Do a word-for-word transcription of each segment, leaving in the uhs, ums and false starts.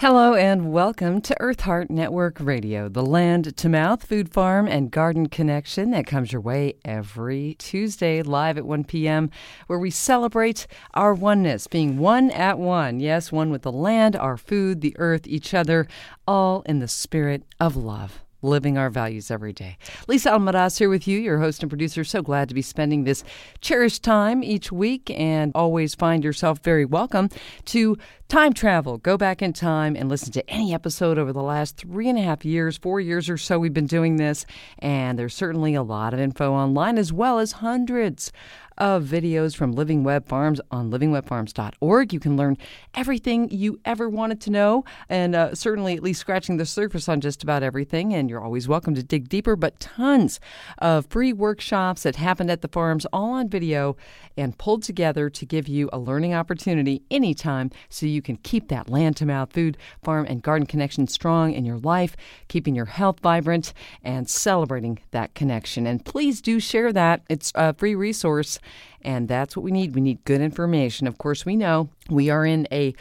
Hello and welcome to Earth Heart Network Radio, the land-to-mouth food farm and garden connection that comes your way every Tuesday live at one p.m., where we celebrate our oneness, being one at one. Yes, one with the land, our food, the earth, each other, all in the spirit of love. Living our values every day. Lisa Almaraz here with you, your host and producer. So glad to be spending this cherished time each week, and always find yourself very welcome to time travel. Go back in time and listen to any episode over the last three and a half years, four years or so we've been doing this, and there's certainly a lot of info online, as well as hundreds of videos from Living Web Farms on living web farms dot org. You can learn everything you ever wanted to know, and uh, certainly at least scratching the surface on just about everything, and you're always welcome to dig deeper, but tons of free workshops that happened at the farms, all on video and pulled together to give you a learning opportunity anytime so you can keep that land-to-mouth food, farm, and garden connection strong in your life, keeping your health vibrant, and celebrating that connection. And please do share that. It's a free resource. And that's what we need. We need good information. Of course, we know we are in a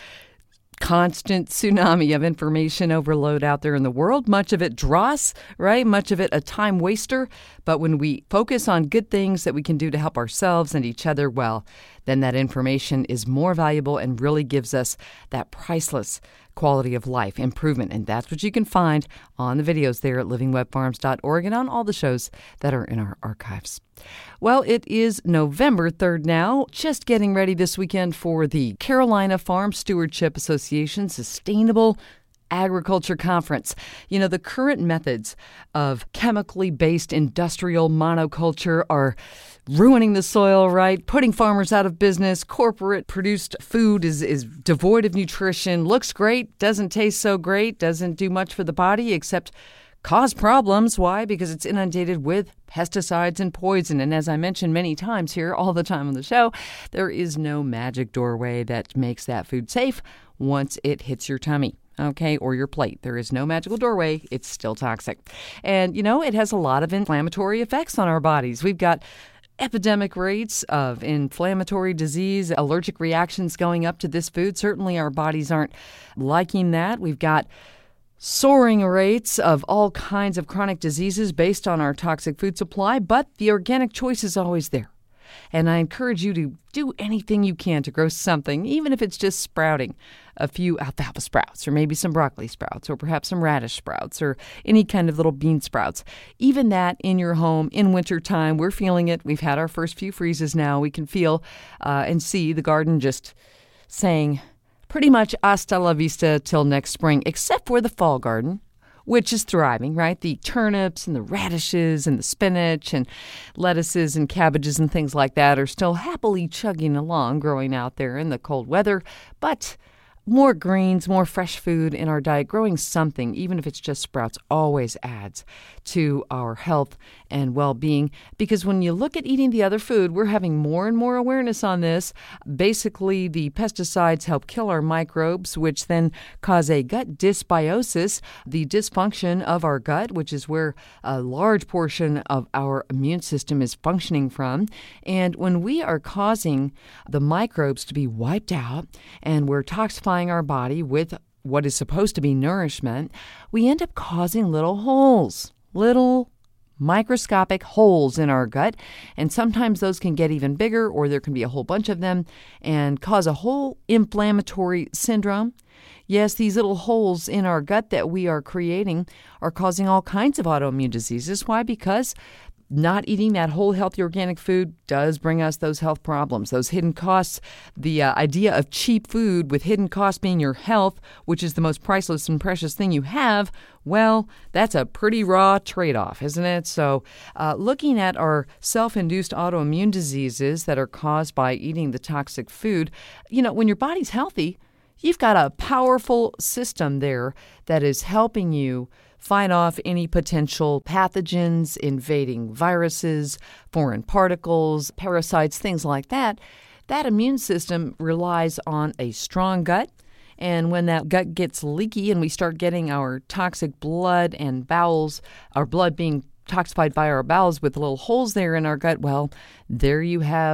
constant tsunami of information overload out there in the world. Much of it dross, right? Much of it a time waster. But when we focus on good things that we can do to help ourselves and each other, well, then that information is more valuable and really gives us that priceless quality of life improvement. And that's what you can find on the videos there at living web farms dot org and on all the shows that are in our archives. Well, it is November third now, just getting ready this weekend for the Carolina Farm Stewardship Association Sustainable Agriculture Conference. You know, the current methods of chemically based industrial monoculture are ruining the soil, right? Putting farmers out of business. Corporate produced food is, is devoid of nutrition, looks great, doesn't taste so great, doesn't do much for the body except cause problems. Why? Because it's inundated with pesticides and poison. And as I mentioned many times here all the time on the show, there is no magic doorway that makes that food safe once it hits your tummy. Okay, or your plate. There is no magical doorway. It's still toxic. And, you know, it has a lot of inflammatory effects on our bodies. We've got epidemic rates of inflammatory disease, allergic reactions going up to this food. Certainly our bodies aren't liking that. We've got soaring rates of all kinds of chronic diseases based on our toxic food supply, but the organic choice is always there. And I encourage you to do anything you can to grow something, even if it's just sprouting a few alfalfa sprouts, or maybe some broccoli sprouts, or perhaps some radish sprouts, or any kind of little bean sprouts. Even that in your home in wintertime, we're feeling it. We've had our first few freezes now. We can feel uh, and see the garden just saying pretty much hasta la vista till next spring, except for the fall garden, which is thriving, right? The turnips and the radishes and the spinach and lettuces and cabbages and things like that are still happily chugging along, growing out there in the cold weather. But more greens, more fresh food in our diet, growing something, even if it's just sprouts, always adds to our health and well-being. Because when you look at eating the other food, we're having more and more awareness on this. Basically, the pesticides help kill our microbes, which then cause a gut dysbiosis, the dysfunction of our gut, which is where a large portion of our immune system is functioning from. And when we are causing the microbes to be wiped out and we're toxifying our body with what is supposed to be nourishment, we end up causing little holes, little microscopic holes in our gut. And sometimes those can get even bigger, or there can be a whole bunch of them and cause a whole inflammatory syndrome. Yes, these little holes in our gut that we are creating are causing all kinds of autoimmune diseases. Why? Because not eating that whole healthy organic food does bring us those health problems, those hidden costs. The uh, idea of cheap food with hidden costs being your health, which is the most priceless and precious thing you have, well, that's a pretty raw trade-off, isn't it? So uh, looking at our self-induced autoimmune diseases that are caused by eating the toxic food, you know, when your body's healthy, you've got a powerful system there that is helping you fight off any potential pathogens, invading viruses, foreign particles, parasites, things like that. That immune system relies on a strong gut. And when that gut gets leaky and we start getting our toxic blood and bowels, our blood being toxified by our bowels with little holes there in our gut, well, there you have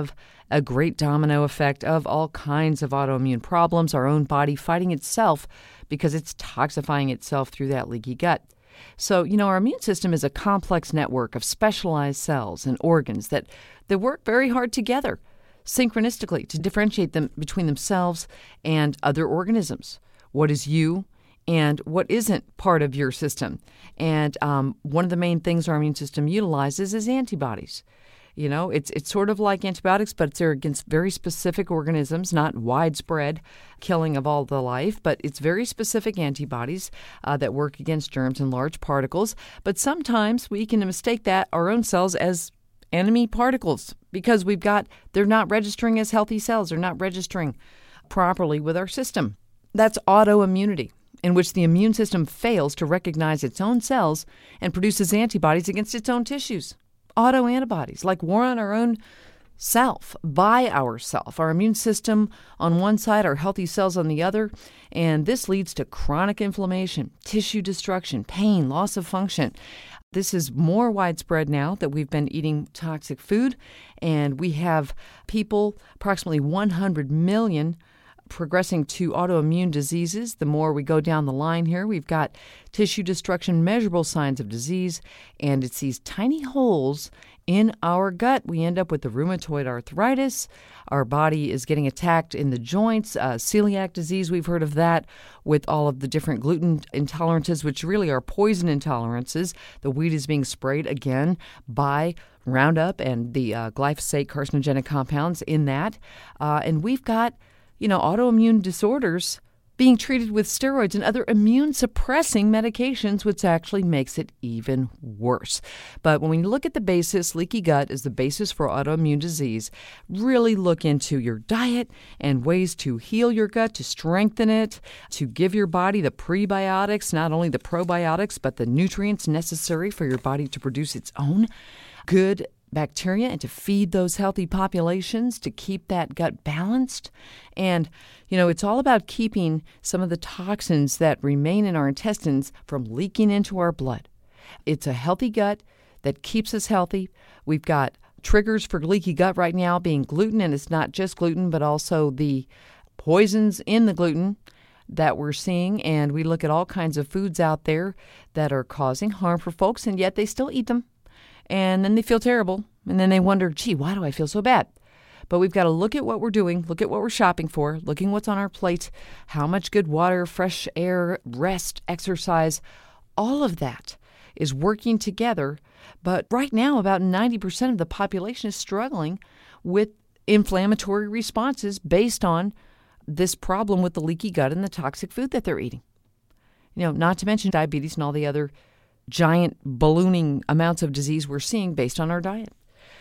a great domino effect of all kinds of autoimmune problems, our own body fighting itself because it's toxifying itself through that leaky gut. So, you know, our immune system is a complex network of specialized cells and organs that, that work very hard together, synchronistically, to differentiate them between themselves and other organisms. What is you and what isn't part of your system? And um, one of the main things our immune system utilizes is antibodies. You know, it's it's sort of like antibiotics, but they're against very specific organisms, not widespread killing of all the life, but it's very specific antibodies uh, that work against germs and large particles. But sometimes we can mistake that, our own cells, as enemy particles because we've got, they're not registering as healthy cells. They're not registering properly with our system. That's autoimmunity, in which the immune system fails to recognize its own cells and produces antibodies against its own tissues. Autoantibodies, like war on our own self, by ourself. Our immune system on one side, our healthy cells on the other, and this leads to chronic inflammation, tissue destruction, pain, loss of function. This is more widespread now that we've been eating toxic food, and we have people, approximately one hundred million, progressing to autoimmune diseases. The more we go down the line here, we've got tissue destruction, measurable signs of disease, and it's these tiny holes in our gut. We end up with the rheumatoid arthritis. Our body is getting attacked in the joints. Uh, celiac disease, we've heard of that, with all of the different gluten intolerances, which really are poison intolerances. The wheat is being sprayed again by Roundup and the uh, glyphosate carcinogenic compounds in that. Uh, and we've got you know, autoimmune disorders being treated with steroids and other immune-suppressing medications, which actually makes it even worse. But when we look at the basis, leaky gut is the basis for autoimmune disease. Really look into your diet and ways to heal your gut, to strengthen it, to give your body the prebiotics, not only the probiotics, but the nutrients necessary for your body to produce its own good bacteria and to feed those healthy populations to keep that gut balanced. And, you know, it's all about keeping some of the toxins that remain in our intestines from leaking into our blood. It's a healthy gut that keeps us healthy. We've got triggers for leaky gut right now being gluten, and it's not just gluten, but also the poisons in the gluten that we're seeing. And we look at all kinds of foods out there that are causing harm for folks, and yet they still eat them. And then they feel terrible. And then they wonder, gee, why do I feel so bad? But we've got to look at what we're doing, look at what we're shopping for, looking what's on our plate, how much good water, fresh air, rest, exercise, all of that is working together. But right now, about ninety percent of the population is struggling with inflammatory responses based on this problem with the leaky gut and the toxic food that they're eating. You know, not to mention diabetes and all the other giant ballooning amounts of disease we're seeing based on our diet.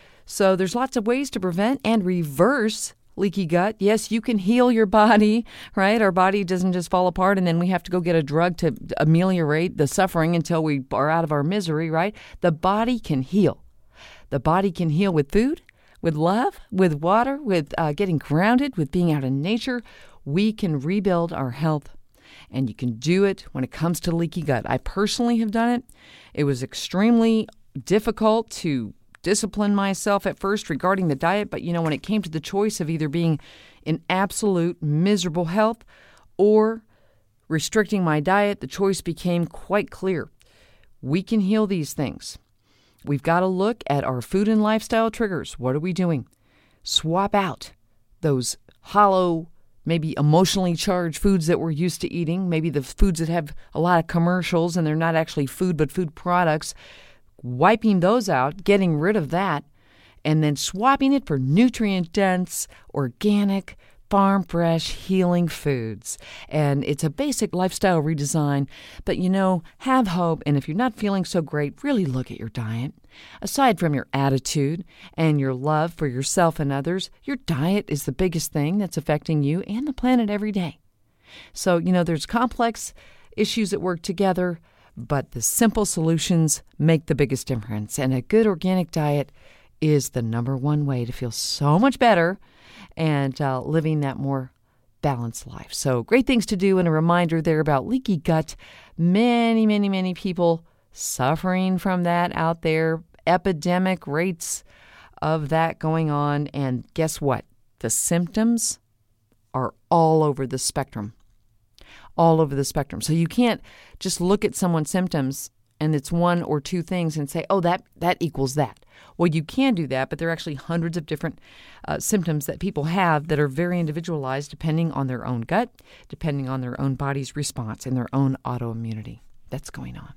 So there's lots of ways to prevent and reverse leaky gut. Yes, you can heal your body, right? Our body doesn't just fall apart and then we have to go get a drug to ameliorate the suffering until we are out of our misery, right? The body can heal. The body can heal with food, with love, with water, with uh, getting grounded, with being out in nature. We can rebuild our health. And you can do it when it comes to leaky gut. I personally have done it. It was extremely difficult to discipline myself at first regarding the diet. But, you know, when it came to the choice of either being in absolute miserable health or restricting my diet, the choice became quite clear. We can heal these things. We've got to look at our food and lifestyle triggers. What are we doing? Swap out those hollow, maybe emotionally charged foods that we're used to eating, maybe the foods that have a lot of commercials and they're not actually food but food products, wiping those out, getting rid of that, and then swapping it for nutrient-dense, organic, farm-fresh, healing foods. And it's a basic lifestyle redesign, but, you know, have hope. And if you're not feeling so great, really look at your diet. Aside from your attitude and your love for yourself and others, your diet is the biggest thing that's affecting you and the planet every day. So, you know, there's complex issues that work together, but the simple solutions make the biggest difference. And a good organic diet is the number one way to feel so much better and uh, living that more balanced life. So great things to do, and a reminder there about leaky gut. Many, many, many people suffering from that out there. Epidemic rates of that going on. And guess what? the symptoms are all over the spectrum. All over the spectrum. So you can't just look at someone's symptoms and it's one or two things and say, oh, that, that equals that. Well, you can do that, but there are actually hundreds of different uh, symptoms that people have that are very individualized depending on their own gut, depending on their own body's response and their own autoimmunity that's going on.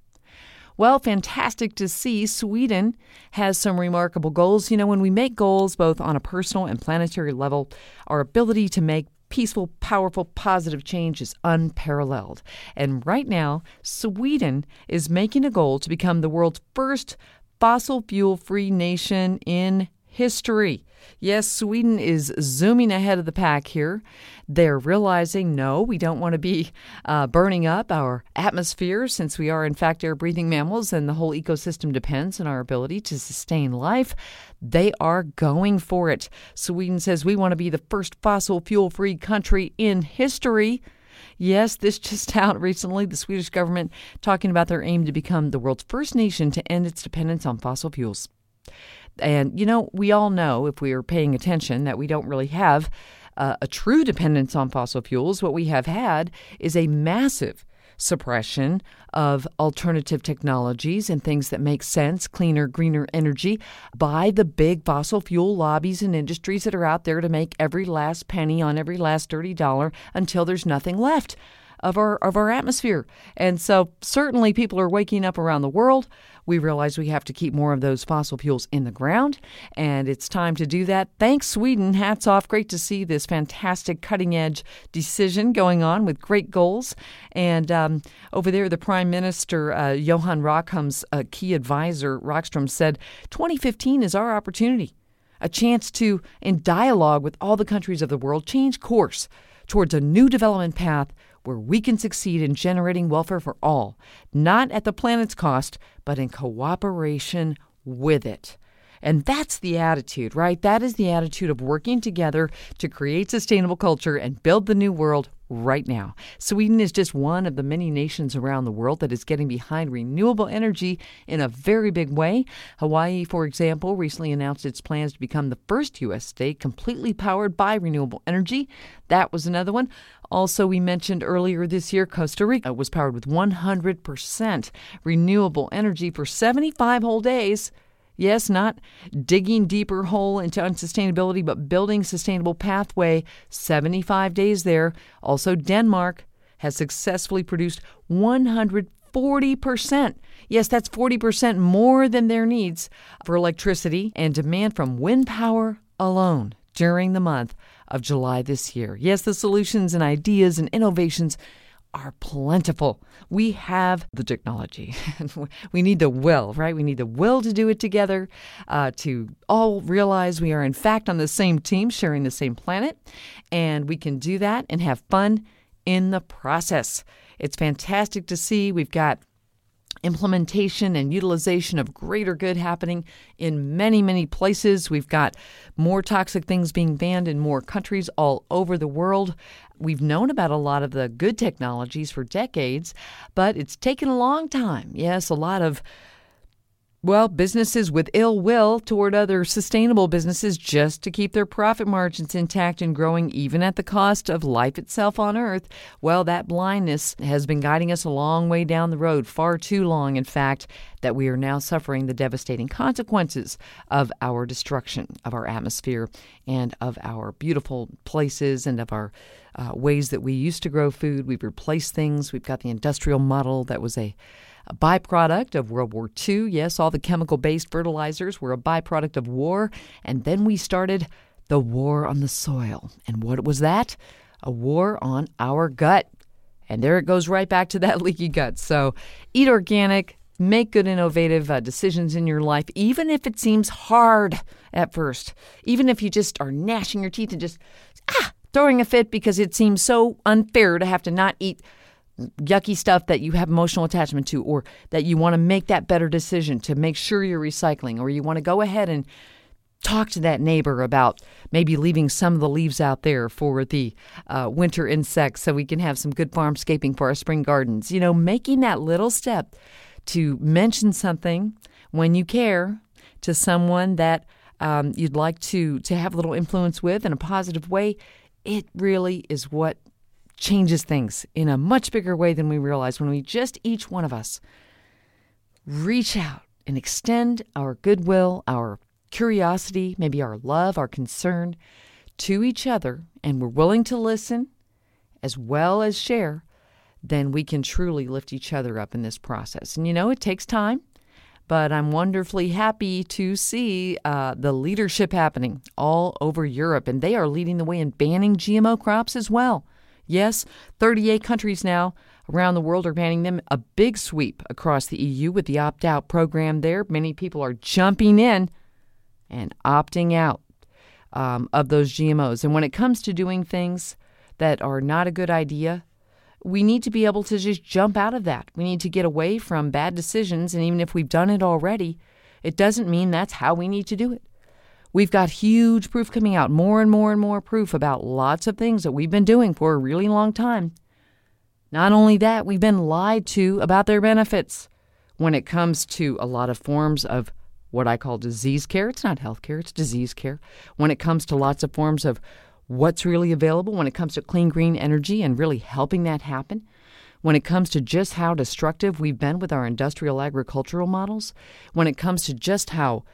Well, fantastic to see Sweden has some remarkable goals. You know, when we make goals both on a personal and planetary level, our ability to make peaceful, powerful, positive change is unparalleled. And right now, Sweden is making a goal to become the world's first fossil fuel-free nation in history. Yes, Sweden is zooming ahead of the pack here. They're realizing, no, we don't want to be uh, burning up our atmosphere since we are, in fact, air-breathing mammals and the whole ecosystem depends on our ability to sustain life. They are going for it. Sweden says we want to be the first fossil fuel-free country in history. Yes, this just out recently, the Swedish government talking about their aim to become the world's first nation to end its dependence on fossil fuels. And, you know, we all know, if we are paying attention, that we don't really have uh, a true dependence on fossil fuels. What we have had is a massive suppression of alternative technologies and things that make sense, cleaner, greener energy, by the big fossil fuel lobbies and industries that are out there to make every last penny on every last dirty dollar until there's nothing left of our of our atmosphere. And so certainly people are waking up around the world. We realize we have to keep more of those fossil fuels in the ground, and it's time to do that. Thanks, Sweden. Hats off. Great to see this fantastic cutting-edge decision going on with great goals. And um, over there, the Prime Minister, uh, Johan Rockham's uh, key advisor, Rockstrom, said twenty fifteen is our opportunity, a chance to, in dialogue with all the countries of the world, change course towards a new development path where we can succeed in generating welfare for all, not at the planet's cost, but in cooperation with it. And that's the attitude, right? That is the attitude of working together to create sustainable culture and build the new world right now. Sweden is just one of the many nations around the world that is getting behind renewable energy in a very big way. Hawaii, for example, recently announced its plans to become the first U S state completely powered by renewable energy. That was another one. Also, we mentioned earlier this year, Costa Rica was powered with one hundred percent renewable energy for seventy-five whole days. Yes, not digging deeper hole into unsustainability, but building sustainable pathway, seventy-five days there. Also, Denmark has successfully produced one hundred forty percent. Yes, that's forty percent more than their needs for electricity and demand from wind power alone during the month of July this year. Yes, the solutions and ideas and innovations are plentiful. We have the technology. We need the will, right? We need the will to do it together, uh, to all realize we are in fact on the same team, sharing the same planet, and we can do that and have fun in the process. It's fantastic to see. We've got implementation and utilization of greater good happening in many, many places. We've got more toxic things being banned in more countries all over the world. We've known about a lot of the good technologies for decades, but it's taken a long time. Yes, a lot of Well, businesses with ill will toward other sustainable businesses just to keep their profit margins intact and growing even at the cost of life itself on Earth. Well, that blindness has been guiding us a long way down the road, far too long, in fact, that we are now suffering the devastating consequences of our destruction of our atmosphere and of our beautiful places and of our uh, ways that we used to grow food. We've replaced things. We've got the industrial model that was a A byproduct of World War Two. Yes, all the chemical-based fertilizers were a byproduct of war. And then we started the war on the soil. And what was that? A war on our gut. And there it goes right back to that leaky gut. So eat organic, make good, innovative uh, decisions in your life, even if it seems hard at first. Even if you just are gnashing your teeth and just ah, throwing a fit because it seems so unfair to have to not eat yucky stuff that you have emotional attachment to, or that you want to make that better decision to make sure you're recycling, or you want to go ahead and talk to that neighbor about maybe leaving some of the leaves out there for the uh, winter insects so we can have some good farmscaping for our spring gardens. You know, making that little step to mention something when you care to someone that um, you'd like to, to have a little influence with in a positive way, it really is what changes things in a much bigger way than we realize when we just, each one of us, reach out and extend our goodwill, our curiosity, maybe our love, our concern to each other, and we're willing to listen as well as share, then we can truly lift each other up in this process. And you know, it takes time, but I'm wonderfully happy to see uh, the leadership happening all over Europe, and they are leading the way in banning G M O crops as well. Yes, thirty-eight countries now around the world are banning them, a big sweep across the E U with the opt-out program there. Many people are jumping in and opting out um, of those G M Os. And when it comes to doing things that are not a good idea, we need to be able to just jump out of that. We need to get away from bad decisions, and even if we've done it already, it doesn't mean that's how we need to do it. We've got huge proof coming out, more and more and more proof about lots of things that we've been doing for a really long time. Not only that, we've been lied to about their benefits when it comes to a lot of forms of what I call disease care. It's not health care, it's disease care. When it comes to lots of forms of what's really available, when it comes to clean, green energy and really helping that happen, when it comes to just how destructive we've been with our industrial agricultural models, when it comes to just how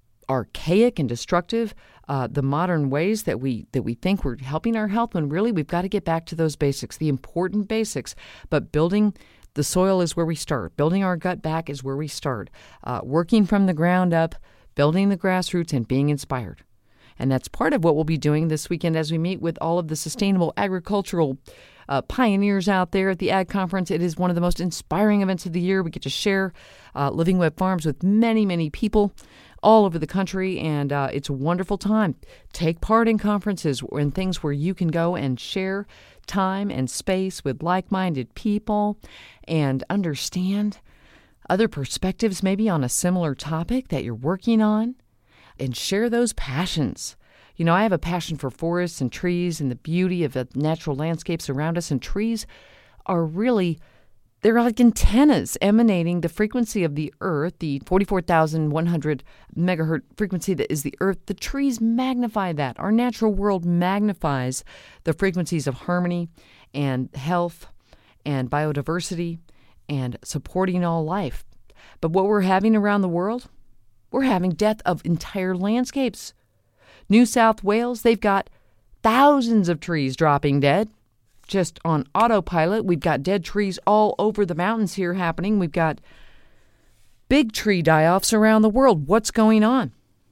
archaic and destructive uh, the modern ways that we that we think we're helping our health, when really we've got to get back to those basics, the important basics. But building the soil is where we start. Building our gut back is where we start. Uh, working from the ground up, building the grassroots, and being inspired. And that's part of what we'll be doing this weekend as we meet with all of the sustainable agricultural uh, pioneers out there at the Ag Conference. It is one of the most inspiring events of the year. We get to share uh, Living Web Farms with many, many people all over the country, and uh, it's a wonderful time. Take part in conferences and things where you can go and share time and space with like-minded people and understand other perspectives maybe on a similar topic that you're working on, and share those passions. You know, I have a passion for forests and trees and the beauty of the natural landscapes around us, and trees are really, they're like antennas emanating the frequency of the earth, the forty-four thousand one hundred megahertz frequency that is the earth. The trees magnify that. Our natural world magnifies the frequencies of harmony and health and biodiversity and supporting all life. But what we're having around the world, we're having death of entire landscapes. New South Wales, they've got thousands of trees dropping dead. Just on autopilot, we've got dead trees all over the mountains here happening. We've got big tree die-offs around the world. What's going on?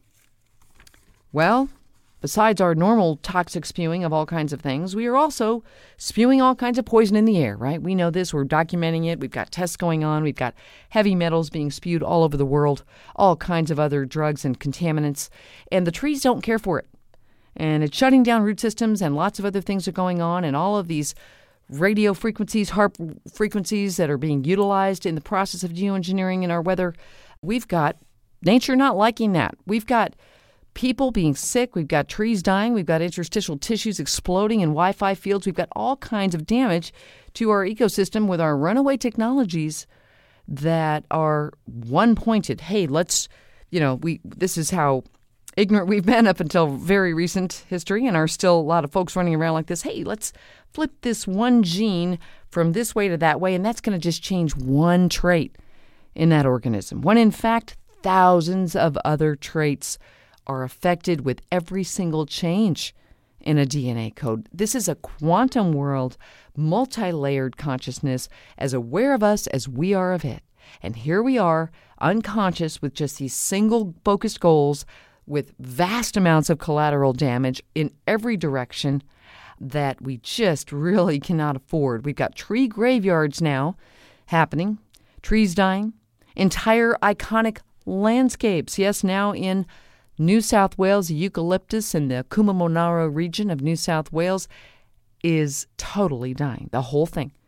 Well, besides our normal toxic spewing of all kinds of things, we are also spewing all kinds of poison in the air, right? We know this. We're documenting it. We've got tests going on. We've got heavy metals being spewed all over the world, all kinds of other drugs and contaminants, and the trees don't care for it. And it's shutting down root systems, and lots of other things are going on, and all of these radio frequencies, HAARP frequencies that are being utilized in the process of geoengineering in our weather. We've got nature not liking that. We've got people being sick. We've got trees dying. We've got interstitial tissues exploding in Wi-Fi fields. We've got all kinds of damage to our ecosystem with our runaway technologies that are one-pointed. Hey, let's, you know, we this is how ignorant we've been up until very recent history, and are still a lot of folks running around like this. Hey, let's flip this one gene from this way to that way, and that's going to just change one trait in that organism, when in fact thousands of other traits are affected with every single change in a D N A code. This is a quantum world, multi-layered consciousness, as aware of us as we are of it. And here we are, unconscious, with just these single focused goals, with vast amounts of collateral damage in every direction that we just really cannot afford. We've got tree graveyards now happening, trees dying, entire iconic landscapes. Yes, now in New South Wales, the eucalyptus in the Coomamonaro region of New South Wales is totally dying, the whole thing.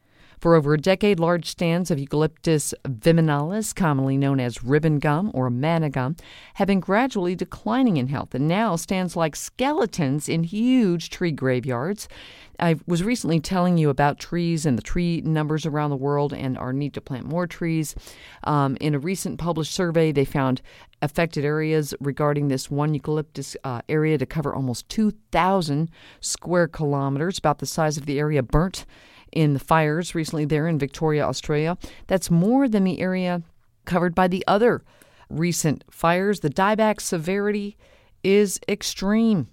For over a decade, large stands of Eucalyptus viminalis, commonly known as ribbon gum or manna gum, have been gradually declining in health and now stands like skeletons in huge tree graveyards. I was recently telling you about trees and the tree numbers around the world and our need to plant more trees. Um, in a recent published survey, they found affected areas regarding this one eucalyptus uh, area to cover almost two thousand square kilometers, about the size of the area burnt in the fires recently there in Victoria, Australia. That's more than the area covered by the other recent fires. The dieback severity is extreme,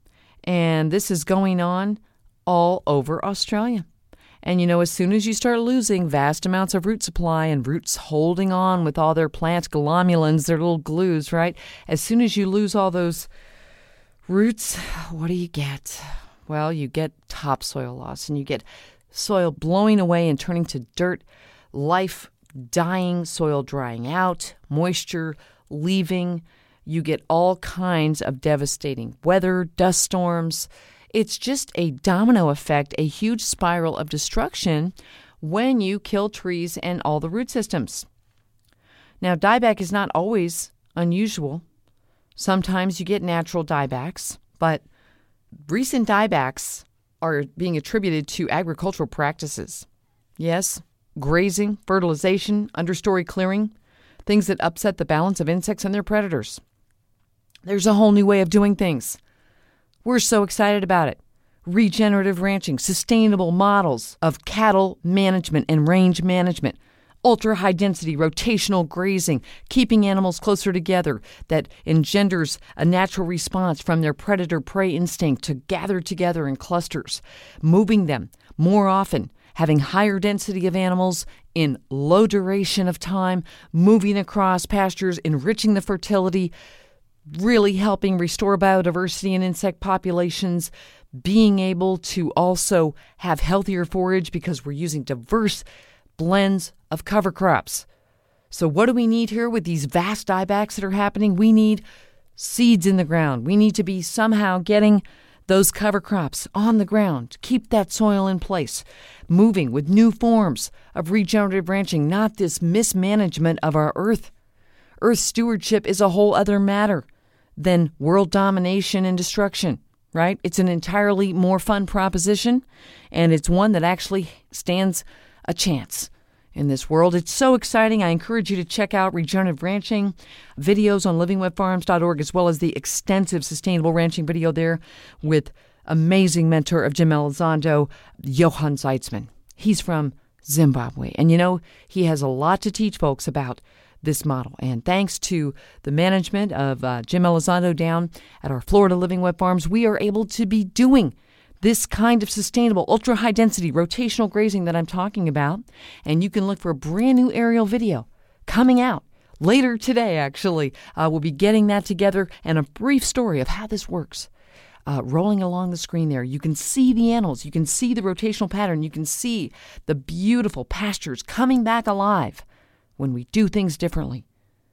and this is going on all over Australia. And, you know, as soon as you start losing vast amounts of root supply and roots holding on with all their plant glomulins, their little glues, right? As soon as you lose all those roots, what do you get? Well, you get topsoil loss, and you get soil blowing away and turning to dirt, life dying, soil drying out, moisture leaving. You get all kinds of devastating weather, dust storms. It's just a domino effect, a huge spiral of destruction when you kill trees and all the root systems. Now, dieback is not always unusual. Sometimes you get natural diebacks, but recent diebacks are being attributed to agricultural practices. Yes, grazing, fertilization, understory clearing, things that upset the balance of insects and their predators. There's a whole new way of doing things. We're so excited about it. Regenerative ranching, sustainable models of cattle management and range management, ultra-high density rotational grazing, keeping animals closer together that engenders a natural response from their predator-prey instinct to gather together in clusters, moving them more often, having higher density of animals in low duration of time, moving across pastures, enriching the fertility, really helping restore biodiversity in insect populations, being able to also have healthier forage because we're using diverse blends of cover crops. So what do we need here with these vast diebacks that are happening? We need seeds in the ground. We need to be somehow getting those cover crops on the ground, keep that soil in place, moving with new forms of regenerative ranching, not this mismanagement of our earth. Earth stewardship is a whole other matter than world domination and destruction, right? It's an entirely more fun proposition, and it's one that actually stands a chance in this world. It's so exciting. I encourage you to check out regenerative ranching videos on living web farms dot org, as well as the extensive sustainable ranching video there with amazing mentor of Jim Elizondo, Johan Zeitzman. He's from Zimbabwe, and you know, he has a lot to teach folks about this model. And thanks to the management of uh, Jim Elizondo down at our Florida Living Web Farms, we are able to be doing this kind of sustainable, ultra-high density, rotational grazing that I'm talking about. And you can look for a brand new aerial video coming out later today, actually. Uh, we'll be getting that together and a brief story of how this works. Uh, rolling along the screen there, you can see the animals, you can see the rotational pattern, you can see the beautiful pastures coming back alive when we do things differently.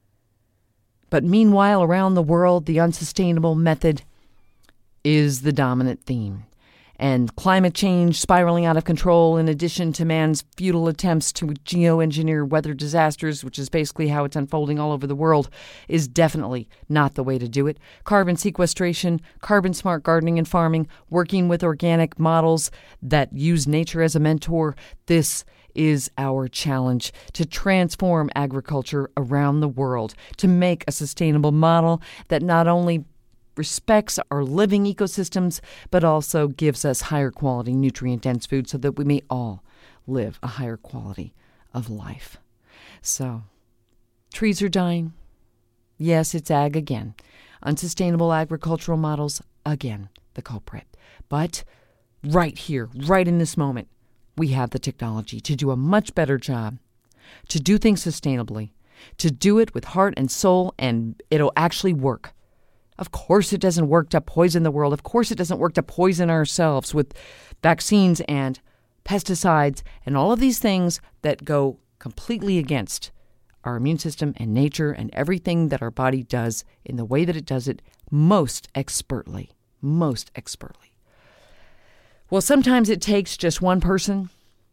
But meanwhile, around the world, the unsustainable method is the dominant theme. And climate change spiraling out of control, in addition to man's futile attempts to geoengineer weather disasters, which is basically how it's unfolding all over the world, is definitely not the way to do it. Carbon sequestration, carbon-smart gardening and farming, working with organic models that use nature as a mentor, this is our challenge to transform agriculture around the world, to make a sustainable model that not only respects our living ecosystems, but also gives us higher quality, nutrient-dense food so that we may all live a higher quality of life. So, trees are dying. Yes, it's ag again. Unsustainable agricultural models, again, the culprit. But right here, right in this moment, we have the technology to do a much better job, to do things sustainably, to do it with heart and soul, and it'll actually work. Of course it doesn't work to poison the world. Of course it doesn't work to poison ourselves with vaccines and pesticides and all of these things that go completely against our immune system and nature and everything that our body does in the way that it does it most expertly, most expertly. Well, sometimes it takes just one person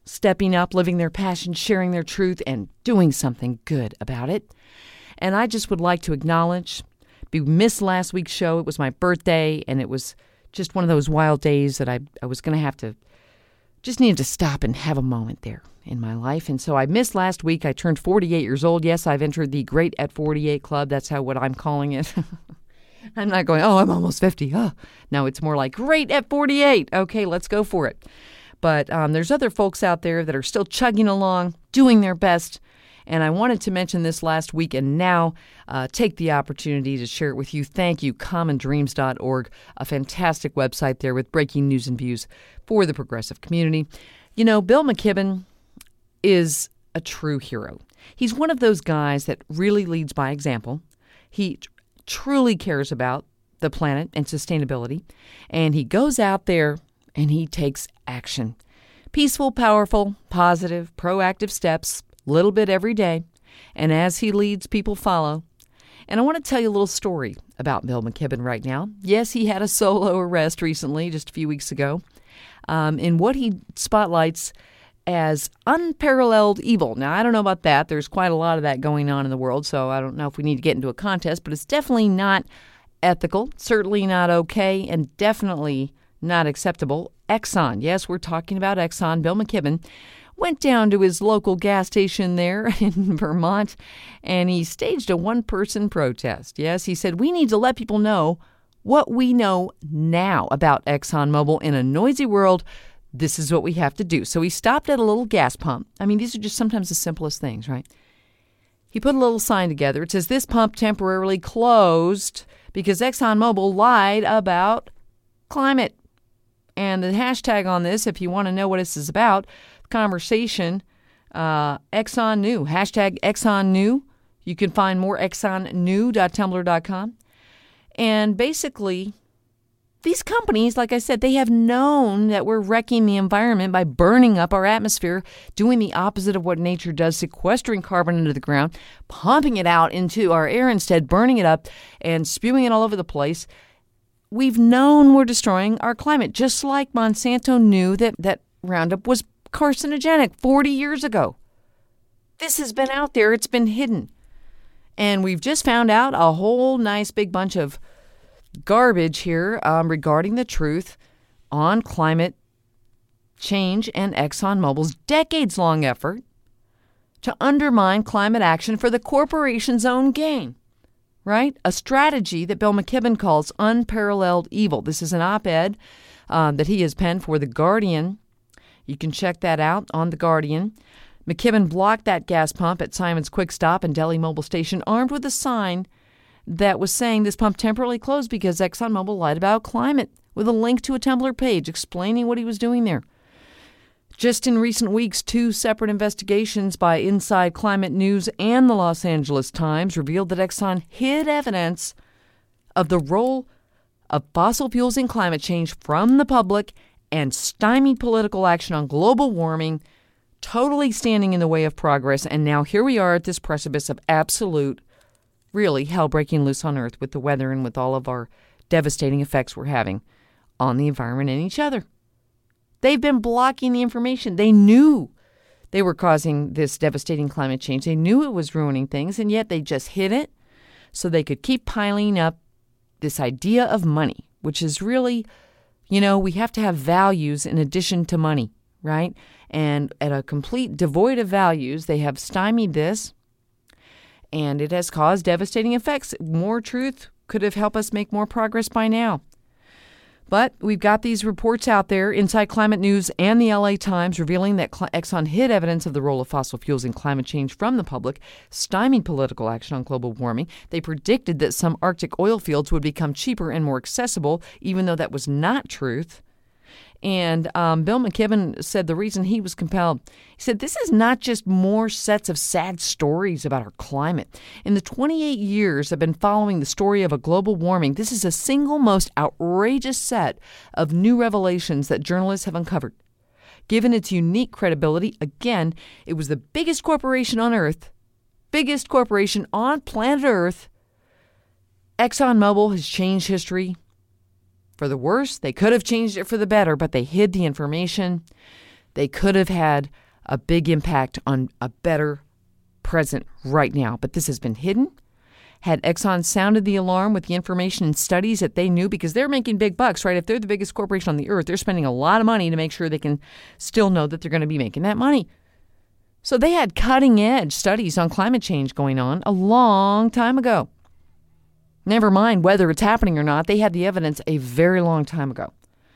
stepping up, living their passion, sharing their truth, and doing something good about it. And I just would like to acknowledge, we missed last week's show. It was my birthday, and it was just one of those wild days that I, I was going to have to, just needed to stop and have a moment there in my life. And so I missed last week. I turned forty-eight years old. Yes, I've entered the Great at forty-eight Club. That's how what I'm calling it. I'm not going, oh, I'm almost fifty. Oh. No, it's more like, great at forty-eight. Okay, let's go for it. But um, there's other folks out there that are still chugging along, doing their best. And I wanted to mention this last week and now uh, take the opportunity to share it with you. Thank you, common dreams dot org, a fantastic website there with breaking news and views for the progressive community. You know, Bill McKibben is a true hero. He's one of those guys that really leads by example. He tr- truly cares about the planet and sustainability. And he goes out there and he takes action. Peaceful, powerful, positive, proactive steps, little bit every day. And as he leads, people follow. And I want to tell you a little story about Bill McKibben right now. Yes, he had a solo arrest recently, just a few weeks ago, um, in what he spotlights as unparalleled evil. Now, I don't know about that. There's quite a lot of that going on in the world, so I don't know if we need to get into a contest, but it's definitely not ethical, certainly not okay, and definitely not acceptable. Exxon, yes, we're talking about Exxon. Bill McKibben went down to his local gas station there in Vermont, and he staged a one-person protest. Yes, he said, we need to let people know what we know now about ExxonMobil in a noisy world. This is what we have to do. So he stopped at a little gas pump. I mean, these are just sometimes the simplest things, right? He put a little sign together. It says, this pump temporarily closed because ExxonMobil lied about climate. And the hashtag on this, if you want to know what this is about, conversation, uh, Exxon New, hashtag Exxon New. You can find more exxon new dot tumblr dot com. And basically, these companies, like I said, they have known that we're wrecking the environment by burning up our atmosphere, doing the opposite of what nature does, sequestering carbon into the ground, pumping it out into our air instead, burning it up, and spewing it all over the place. We've known we're destroying our climate, just like Monsanto knew that, that Roundup was carcinogenic forty years ago. This has been out there. It's been hidden. And we've just found out a whole nice big bunch of garbage here um, regarding the truth on climate change and ExxonMobil's decades-long effort to undermine climate action for the corporation's own gain. Right? A strategy that Bill McKibben calls unparalleled evil. This is an op-ed uh, that he has penned for The Guardian. You can check that out on The Guardian. McKibben blocked that gas pump at Simon's Quick Stop and Delhi Mobil Station, armed with a sign that was saying this pump temporarily closed because ExxonMobil lied about climate, with a link to a Tumblr page explaining what he was doing there. Just in recent weeks, two separate investigations by Inside Climate News and the Los Angeles Times revealed that Exxon hid evidence of the role of fossil fuels in climate change from the public and stymied political action on global warming, totally standing in the way of progress. And now here we are at this precipice of absolute, really hell breaking loose on Earth with the weather and with all of our devastating effects we're having on the environment and each other. They've been blocking the information. They knew they were causing this devastating climate change. They knew it was ruining things, and yet they just hid it so they could keep piling up this idea of money, which is really, you know, we have to have values in addition to money, right? And at a complete devoid of values, they have stymied this, and it has caused devastating effects. More truth could have helped us make more progress by now. But we've got these reports out there, Inside Climate News and the L A Times, revealing that Exxon hid evidence of the role of fossil fuels in climate change from the public, stymied political action on global warming. They predicted that some Arctic oil fields would become cheaper and more accessible, even though that was not truth. And um, Bill McKibben said the reason he was compelled, he said, this is not just more sets of sad stories about our climate. In the twenty-eight years I've been following the story of a global warming, this is the single most outrageous set of new revelations that journalists have uncovered. Given its unique credibility, again, it was the biggest corporation on Earth, biggest corporation on planet Earth. ExxonMobil has changed history. For the worse, they could have changed it for the better, but they hid the information. they could have had a big impact on a better present right now. But this has been hidden. Had Exxon sounded the alarm with the information and studies that they knew, because they're making big bucks, right? If they're the biggest corporation on the earth, they're spending a lot of money to make sure they can still know that they're going to be making that money. So they had cutting-edge studies on climate change going on a long time ago. Never mind whether it's happening or not, they had the evidence a very long time ago.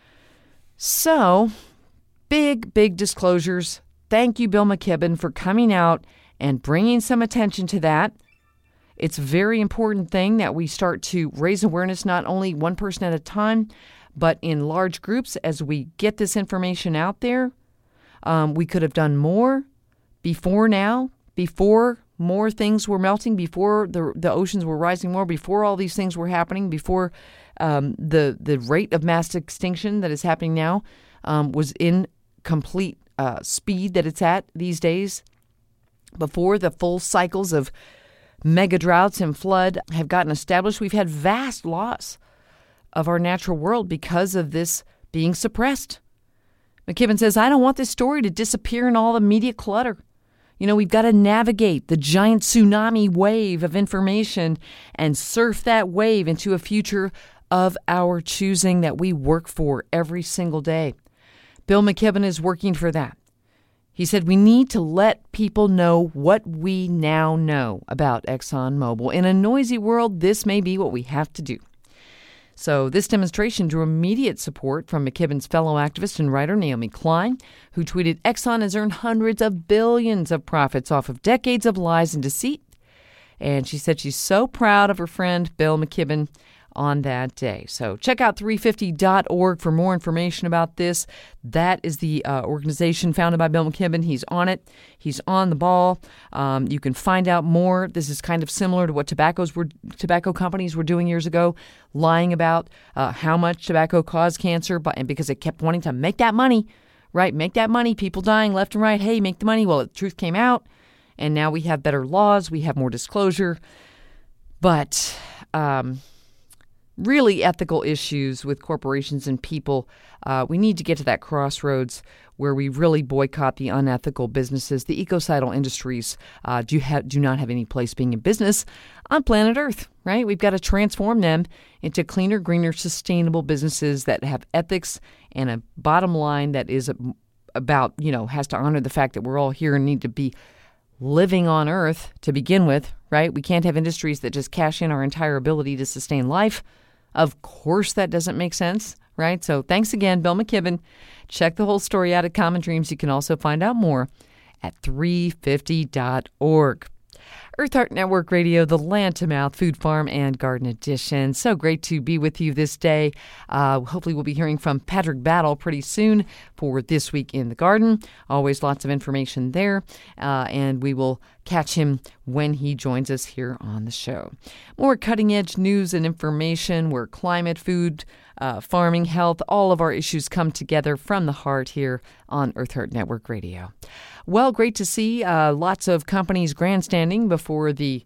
So, big, big disclosures. Thank you, Bill McKibben, for coming out and bringing some attention to that. It's a very important thing that we start to raise awareness, not only one person at a time, but in large groups as we get this information out there. Um, we could have done more before now, before more things were melting, before the the oceans were rising more, before all these things were happening, before um, the the rate of mass extinction that is happening now um, was in complete uh, speed that it's at these days, before the full cycles of mega droughts and flood have gotten established. We've had vast loss of our natural world because of this being suppressed. McKibben says, I don't want this story to disappear in all the media clutter. You know, we've got to navigate the giant tsunami wave of information and surf that wave into a future of our choosing that we work for every single day. Bill McKibben is working for that. He said, we need to let people know what we now know about ExxonMobil. In a noisy world, this may be what we have to do. So this demonstration drew immediate support from McKibben's fellow activist and writer Naomi Klein, who tweeted, Exxon has earned hundreds of billions of profits off of decades of lies and deceit. And she said she's so proud of her friend Bill McKibben on that day. So check out three fifty dot org for more information about this. That is the uh, organization founded by Bill McKibben. He's on it. He's on the ball. Um, you can find out more. This is kind of similar to what tobaccos were, tobacco companies were doing years ago, lying about uh, how much tobacco caused cancer, but and because it kept wanting to make that money, right? Make that money. People dying left and right. Hey, make the money. Well, the truth came out, and now we have better laws. We have more disclosure. But um, really ethical issues with corporations and people. Uh, we need to get to that crossroads where we really boycott the unethical businesses. The ecocidal industries uh, do, have, do not have any place being in business on planet Earth, right? We've got to transform them into cleaner, greener, sustainable businesses that have ethics and a bottom line that is about, you know, has to honor the fact that we're all here and need to be living on Earth to begin with, right? We can't have industries that just cash in our entire ability to sustain life. Of course, that doesn't make sense, right? So thanks again, Bill McKibben. Check the whole story out at Common Dreams. You can also find out more at three fifty dot org. Earth Heart Network Radio, the Land to Mouth Food, Farm, and Garden Edition. So great to be with you this day. Uh, hopefully we'll be hearing from Patrick Battle pretty soon for This Week in the Garden. Always lots of information there, uh, and we will catch him when he joins us here on the show. More cutting-edge news and information where climate, food, uh, farming, health, all of our issues come together from the heart here on Earth Heart Network Radio. Well, great to see uh, lots of companies grandstanding before the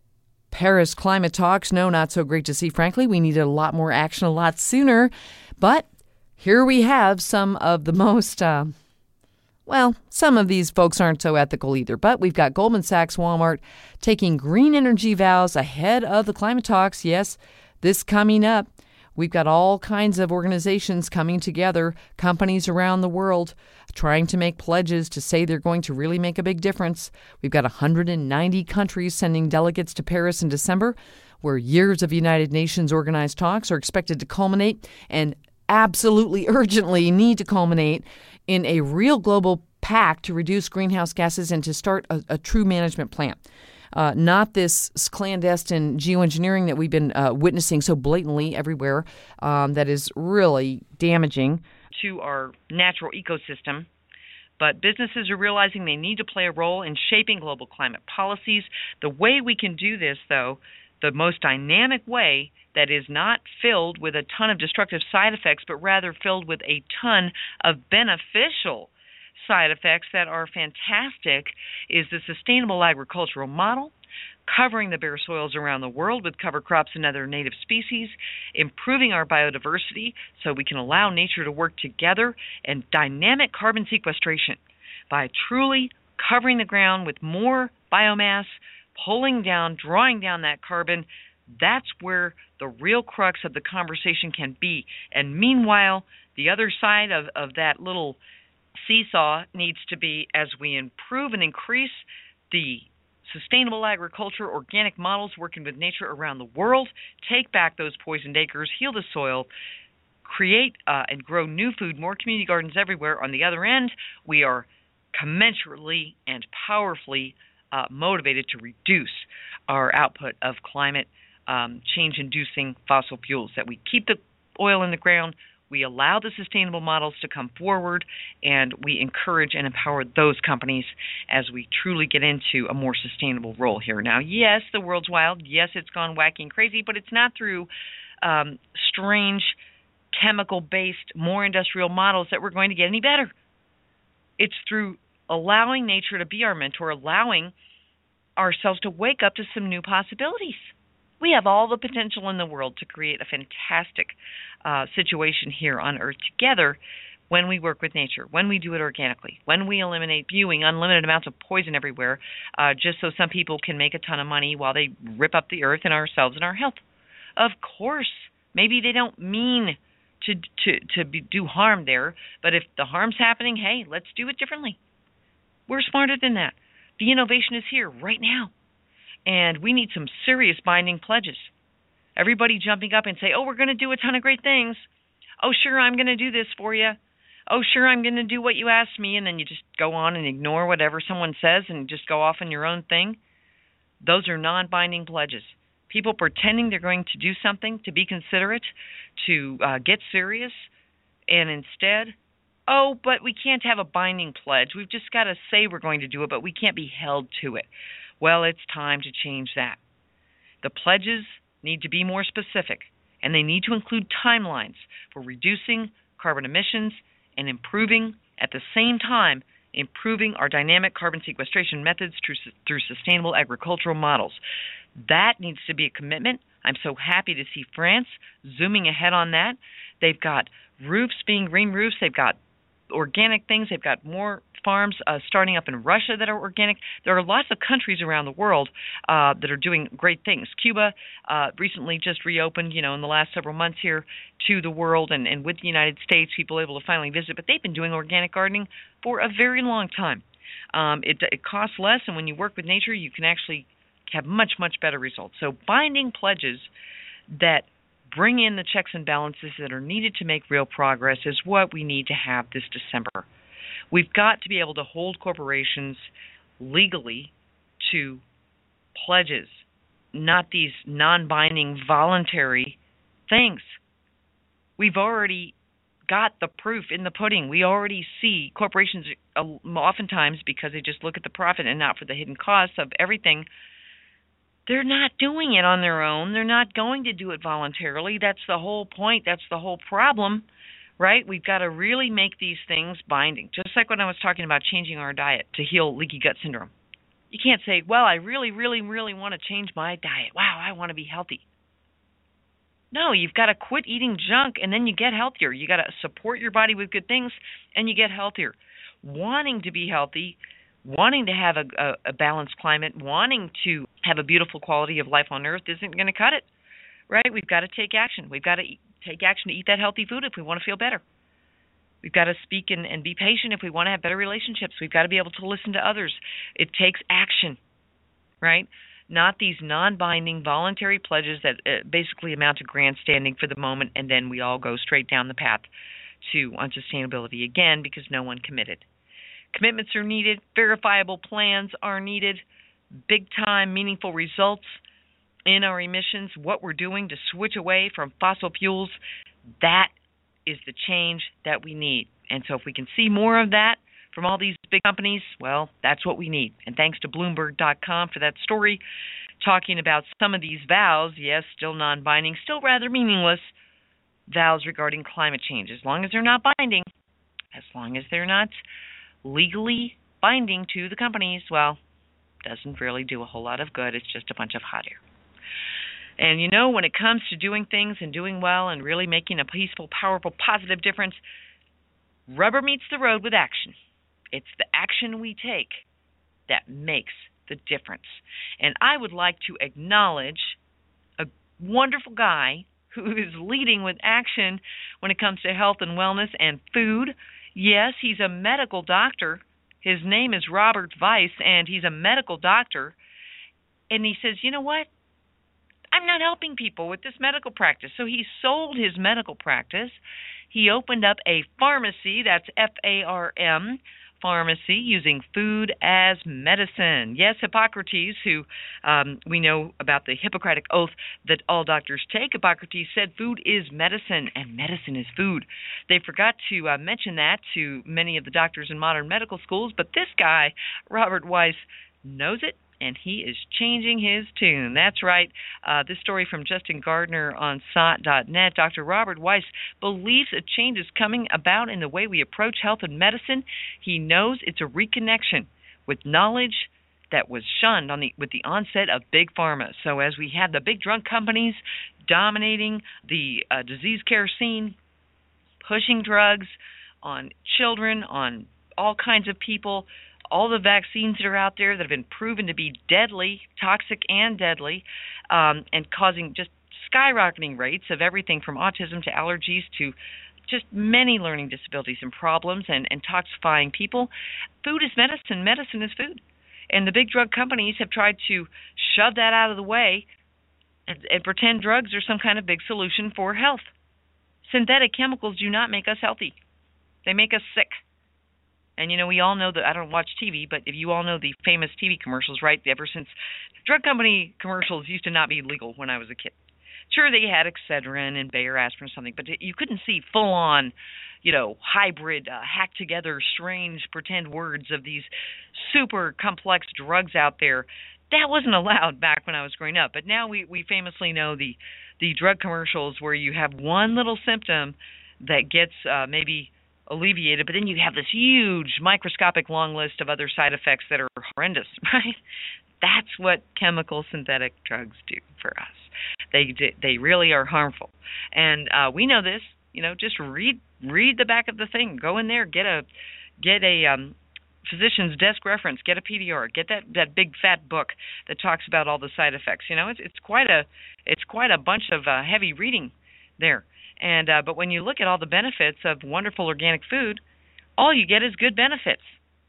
Paris climate talks. No, not so great to see, frankly. We needed a lot more action a lot sooner. But here we have some of the most, uh, well, some of these folks aren't so ethical either. But we've got Goldman Sachs, Walmart taking green energy vows ahead of the climate talks. Yes, this coming up. We've got all kinds of organizations coming together, companies around the world, trying to make pledges to say they're going to really make a big difference. We've got one hundred ninety countries sending delegates to Paris in December, where years of United Nations organized talks are expected to culminate and absolutely urgently need to culminate in a real global pact to reduce greenhouse gases and to start a, a true management plan. Uh, not this clandestine geoengineering that we've been uh, witnessing so blatantly everywhere um, that is really damaging to our natural ecosystem. But businesses are realizing they need to play a role in shaping global climate policies. The way we can do this, though, the most dynamic way that is not filled with a ton of destructive side effects, but rather filled with a ton of beneficial side effects that are fantastic is the sustainable agricultural model, covering the bare soils around the world with cover crops and other native species, improving our biodiversity so we can allow nature to work together, and dynamic carbon sequestration by truly covering the ground with more biomass, pulling down, drawing down that carbon. That's where the real crux of the conversation can be. And meanwhile, the other side of, of that little seesaw needs to be, as we improve and increase the sustainable agriculture, organic models, working with nature around the world, take back those poisoned acres, heal the soil, create uh, and grow new food, more community gardens everywhere. On the other end, we are commensurately and powerfully uh, motivated to reduce our output of climate um, change-inducing fossil fuels, that we keep the oil in the ground, we allow the sustainable models to come forward, and we encourage and empower those companies as we truly get into a more sustainable role here. Now, yes, the world's wild. Yes, it's gone wacky and crazy, but it's not through um, strange chemical-based, more industrial models that we're going to get any better. It's through allowing nature to be our mentor, allowing ourselves to wake up to some new possibilities. We have all the potential in the world to create a fantastic uh, situation here on Earth together when we work with nature, when we do it organically, when we eliminate viewing unlimited amounts of poison everywhere, uh, just so some people can make a ton of money while they rip up the Earth and ourselves and our health. Of course, maybe they don't mean to to to be, do harm there, but if the harm's happening, hey, let's do it differently. We're smarter than that. The innovation is here right now. And we need some serious binding pledges. Everybody jumping up and say, oh, we're going to do a ton of great things. Oh, sure, I'm going to do this for you. Oh, sure, I'm going to do what you asked me. And then you just go on and ignore whatever someone says and just go off on your own thing. Those are non-binding pledges. People pretending they're going to do something, to be considerate, to uh, get serious, and instead, oh, but we can't have a binding pledge. We've just got to say we're going to do it, but we can't be held to it. Well, it's time to change that. The pledges need to be more specific, and they need to include timelines for reducing carbon emissions and improving, at the same time, improving our dynamic carbon sequestration methods through, through sustainable agricultural models. That needs to be a commitment. I'm so happy to see France zooming ahead on that. They've got roofs being green roofs. They've got organic things. They've got more farms uh, starting up in Russia that are organic. There are lots of countries around the world uh, that are doing great things. Cuba uh, recently just reopened, you know, in the last several months here to the world, and, and with the United States, people able to finally visit. But they've been doing organic gardening for a very long time. Um, it, it costs less, and when you work with nature, you can actually have much, much better results. So binding pledges that bring in the checks and balances that are needed to make real progress is what we need to have this December. We've got to be able to hold corporations legally to pledges, not these non-binding voluntary things. We've already got the proof in the pudding. We already see corporations oftentimes, because they just look at the profit and not for the hidden costs of everything, they're not doing it on their own. They're not going to do it voluntarily. That's the whole point. That's the whole problem, right? We've got to really make these things binding. Just like when I was talking about changing our diet to heal leaky gut syndrome. You can't say, well, I really, really, really want to change my diet. Wow, I want to be healthy. No, you've got to quit eating junk, and then you get healthier. You got to support your body with good things, and you get healthier. Wanting to be healthy, wanting to have a, a, a balanced climate, wanting to have a beautiful quality of life on Earth isn't going to cut it, right? We've got to take action. We've got to eat, take action to eat that healthy food if we want to feel better. We've got to speak and, and be patient if we want to have better relationships. We've got to be able to listen to others. It takes action, right? Not these non-binding voluntary pledges that uh, basically amount to grandstanding for the moment, and then we all go straight down the path to unsustainability again because no one committed. Commitments are needed. Verifiable plans are needed. Big-time, meaningful results in our emissions, what we're doing to switch away from fossil fuels, that is the change that we need. And so if we can see more of that from all these big companies, well, that's what we need. And thanks to Bloomberg dot com for that story talking about some of these vows, yes, still non-binding, still rather meaningless, vows regarding climate change. As long as they're not binding, as long as they're not legally binding to the companies, well, doesn't really do a whole lot of good. It's just a bunch of hot air. And you know, when it comes to doing things and doing well and really making a peaceful, powerful, positive difference, rubber meets the road with action. It's the action we take that makes the difference. And I would like to acknowledge a wonderful guy who is leading with action when it comes to health and wellness and food. Yes, he's a medical doctor. His name is Robert Weiss, and he's a medical doctor. And he says, you know what? I'm not helping people with this medical practice. So he sold his medical practice. He opened up a pharmacy, that's F A R M, pharmacy, using food as medicine. Yes, Hippocrates, who um, we know about the Hippocratic Oath that all doctors take, Hippocrates said food is medicine and medicine is food. They forgot to uh, mention that to many of the doctors in modern medical schools, but this guy, Robert Weiss, knows it. And he is changing his tune. That's right. Uh, this story from Justin Gardner on S O T dot net. Doctor Robert Weiss believes a change is coming about in the way we approach health and medicine. He knows it's a reconnection with knowledge that was shunned on the with the onset of big pharma. So as we have the big drug companies dominating the uh, disease care scene, pushing drugs on children, on all kinds of people, all the vaccines that are out there that have been proven to be deadly, toxic and deadly, um, and causing just skyrocketing rates of everything from autism to allergies to just many learning disabilities and problems and, and toxifying people. Food is medicine. Medicine is food. And the big drug companies have tried to shove that out of the way and, and pretend drugs are some kind of big solution for health. Synthetic chemicals do not make us healthy. They make us sick. And, you know, we all know that, I don't watch T V, but if you all know the famous T V commercials, right, ever since drug company commercials used to not be legal when I was a kid. Sure, they had Excedrin and Bayer aspirin or something, but you couldn't see full-on, you know, hybrid, uh, hacked-together, strange pretend words of these super complex drugs out there. That wasn't allowed back when I was growing up. But now we, we famously know the, the drug commercials where you have one little symptom that gets uh, maybe alleviated, but then you have this huge microscopic long list of other side effects that are horrendous, right? That's what chemical synthetic drugs do for us. They they really are harmful, and uh, we know this. You know, just read read the back of the thing. Go in there, get a get a um, physician's desk reference, get a P D R, get that, that big fat book that talks about all the side effects. You know, it's it's quite a it's quite a bunch of uh, heavy reading there. And uh, but when you look at all the benefits of wonderful organic food, all you get is good benefits.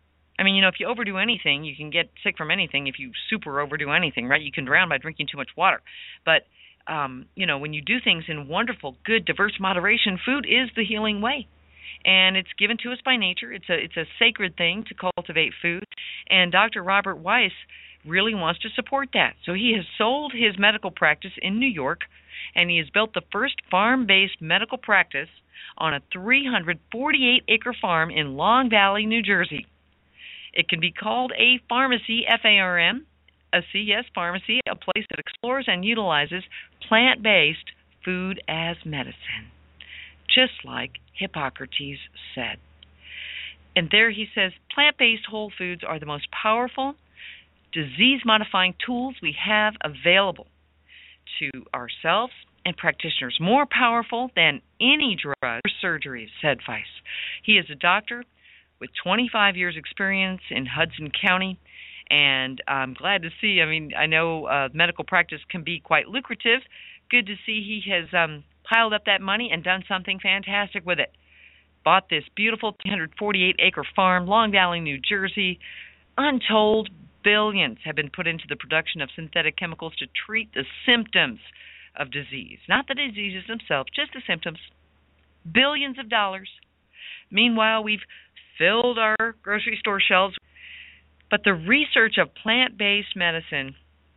I mean, you know, if you overdo anything, you can get sick from anything. If you super overdo anything, right, you can drown by drinking too much water. But um, you know, when you do things in wonderful, good, diverse moderation, food is the healing way, and it's given to us by nature. It's a it's a sacred thing to cultivate food, and Doctor Robert Weiss really wants to support that. So he has sold his medical practice in New York, and he has built the first farm-based medical practice on a three hundred forty-eight acre farm in Long Valley, New Jersey. It can be called a pharmacy, F A R M, a C, yes, pharmacy, a place that explores and utilizes plant-based food as medicine, just like Hippocrates said. And there he says, plant-based whole foods are the most powerful disease-modifying tools we have available to ourselves and practitioners, more powerful than any drug or surgery, said Weiss. He is a doctor with twenty-five years experience in Hudson County, and I'm glad to see, I mean, I know uh, medical practice can be quite lucrative. Good to see he has um, piled up that money and done something fantastic with it. Bought this beautiful three hundred forty-eight acre farm, Long Valley, New Jersey. Untold billions have been put into the production of synthetic chemicals to treat the symptoms of disease, not the diseases themselves, just the symptoms. Billions of dollars. Meanwhile, we've filled our grocery store shelves. But the research of plant-based medicine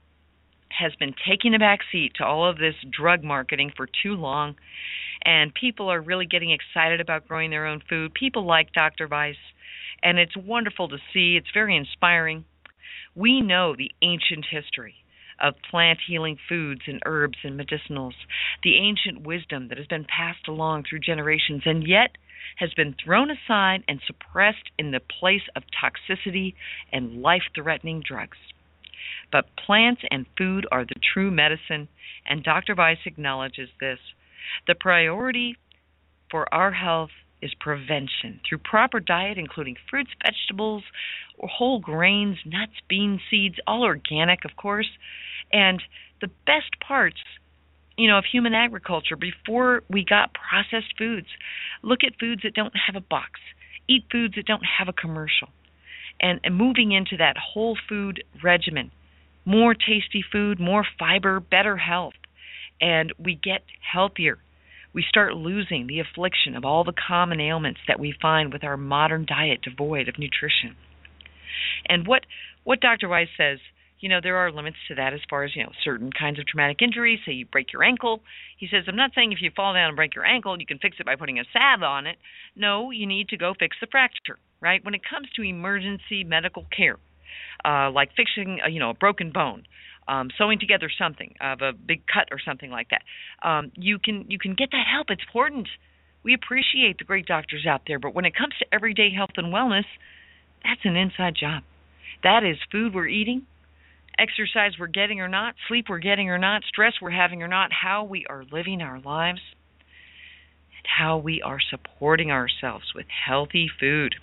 has been taking a back seat to all of this drug marketing for too long, and people are really getting excited about growing their own food. People like Doctor Weiss, and it's wonderful to see. It's very inspiring. We know the ancient history of plant healing foods and herbs and medicinals, the ancient wisdom that has been passed along through generations and yet has been thrown aside and suppressed in the place of toxicity and life-threatening drugs. But plants and food are the true medicine, and Doctor Weiss acknowledges this. The priority for our health is prevention through proper diet, including fruits, vegetables, whole grains, nuts, beans, seeds, all organic, of course. And the best parts, you know, of human agriculture before we got processed foods. Look at foods that don't have a box. Eat foods that don't have a commercial. And, and moving into that whole food regimen, more tasty food, more fiber, better health, and we get healthier. We start losing the affliction of all the common ailments that we find with our modern diet devoid of nutrition. And what what Doctor Weiss says, you know, there are limits to that as far as, you know, certain kinds of traumatic injuries. Say you break your ankle. He says, I'm not saying if you fall down and break your ankle, you can fix it by putting a salve on it. No, you need to go fix the fracture, right? When it comes to emergency medical care, uh, like fixing, a, you know, a broken bone, um, sewing together something of a big cut or something like that, um, you can you can get that help. It's important. We appreciate the great doctors out there, but when it comes to everyday health and wellness, that's an inside job. That is food we're eating, exercise we're getting or not, sleep we're getting or not, stress we're having or not, how we are living our lives, and how we are supporting ourselves with healthy food.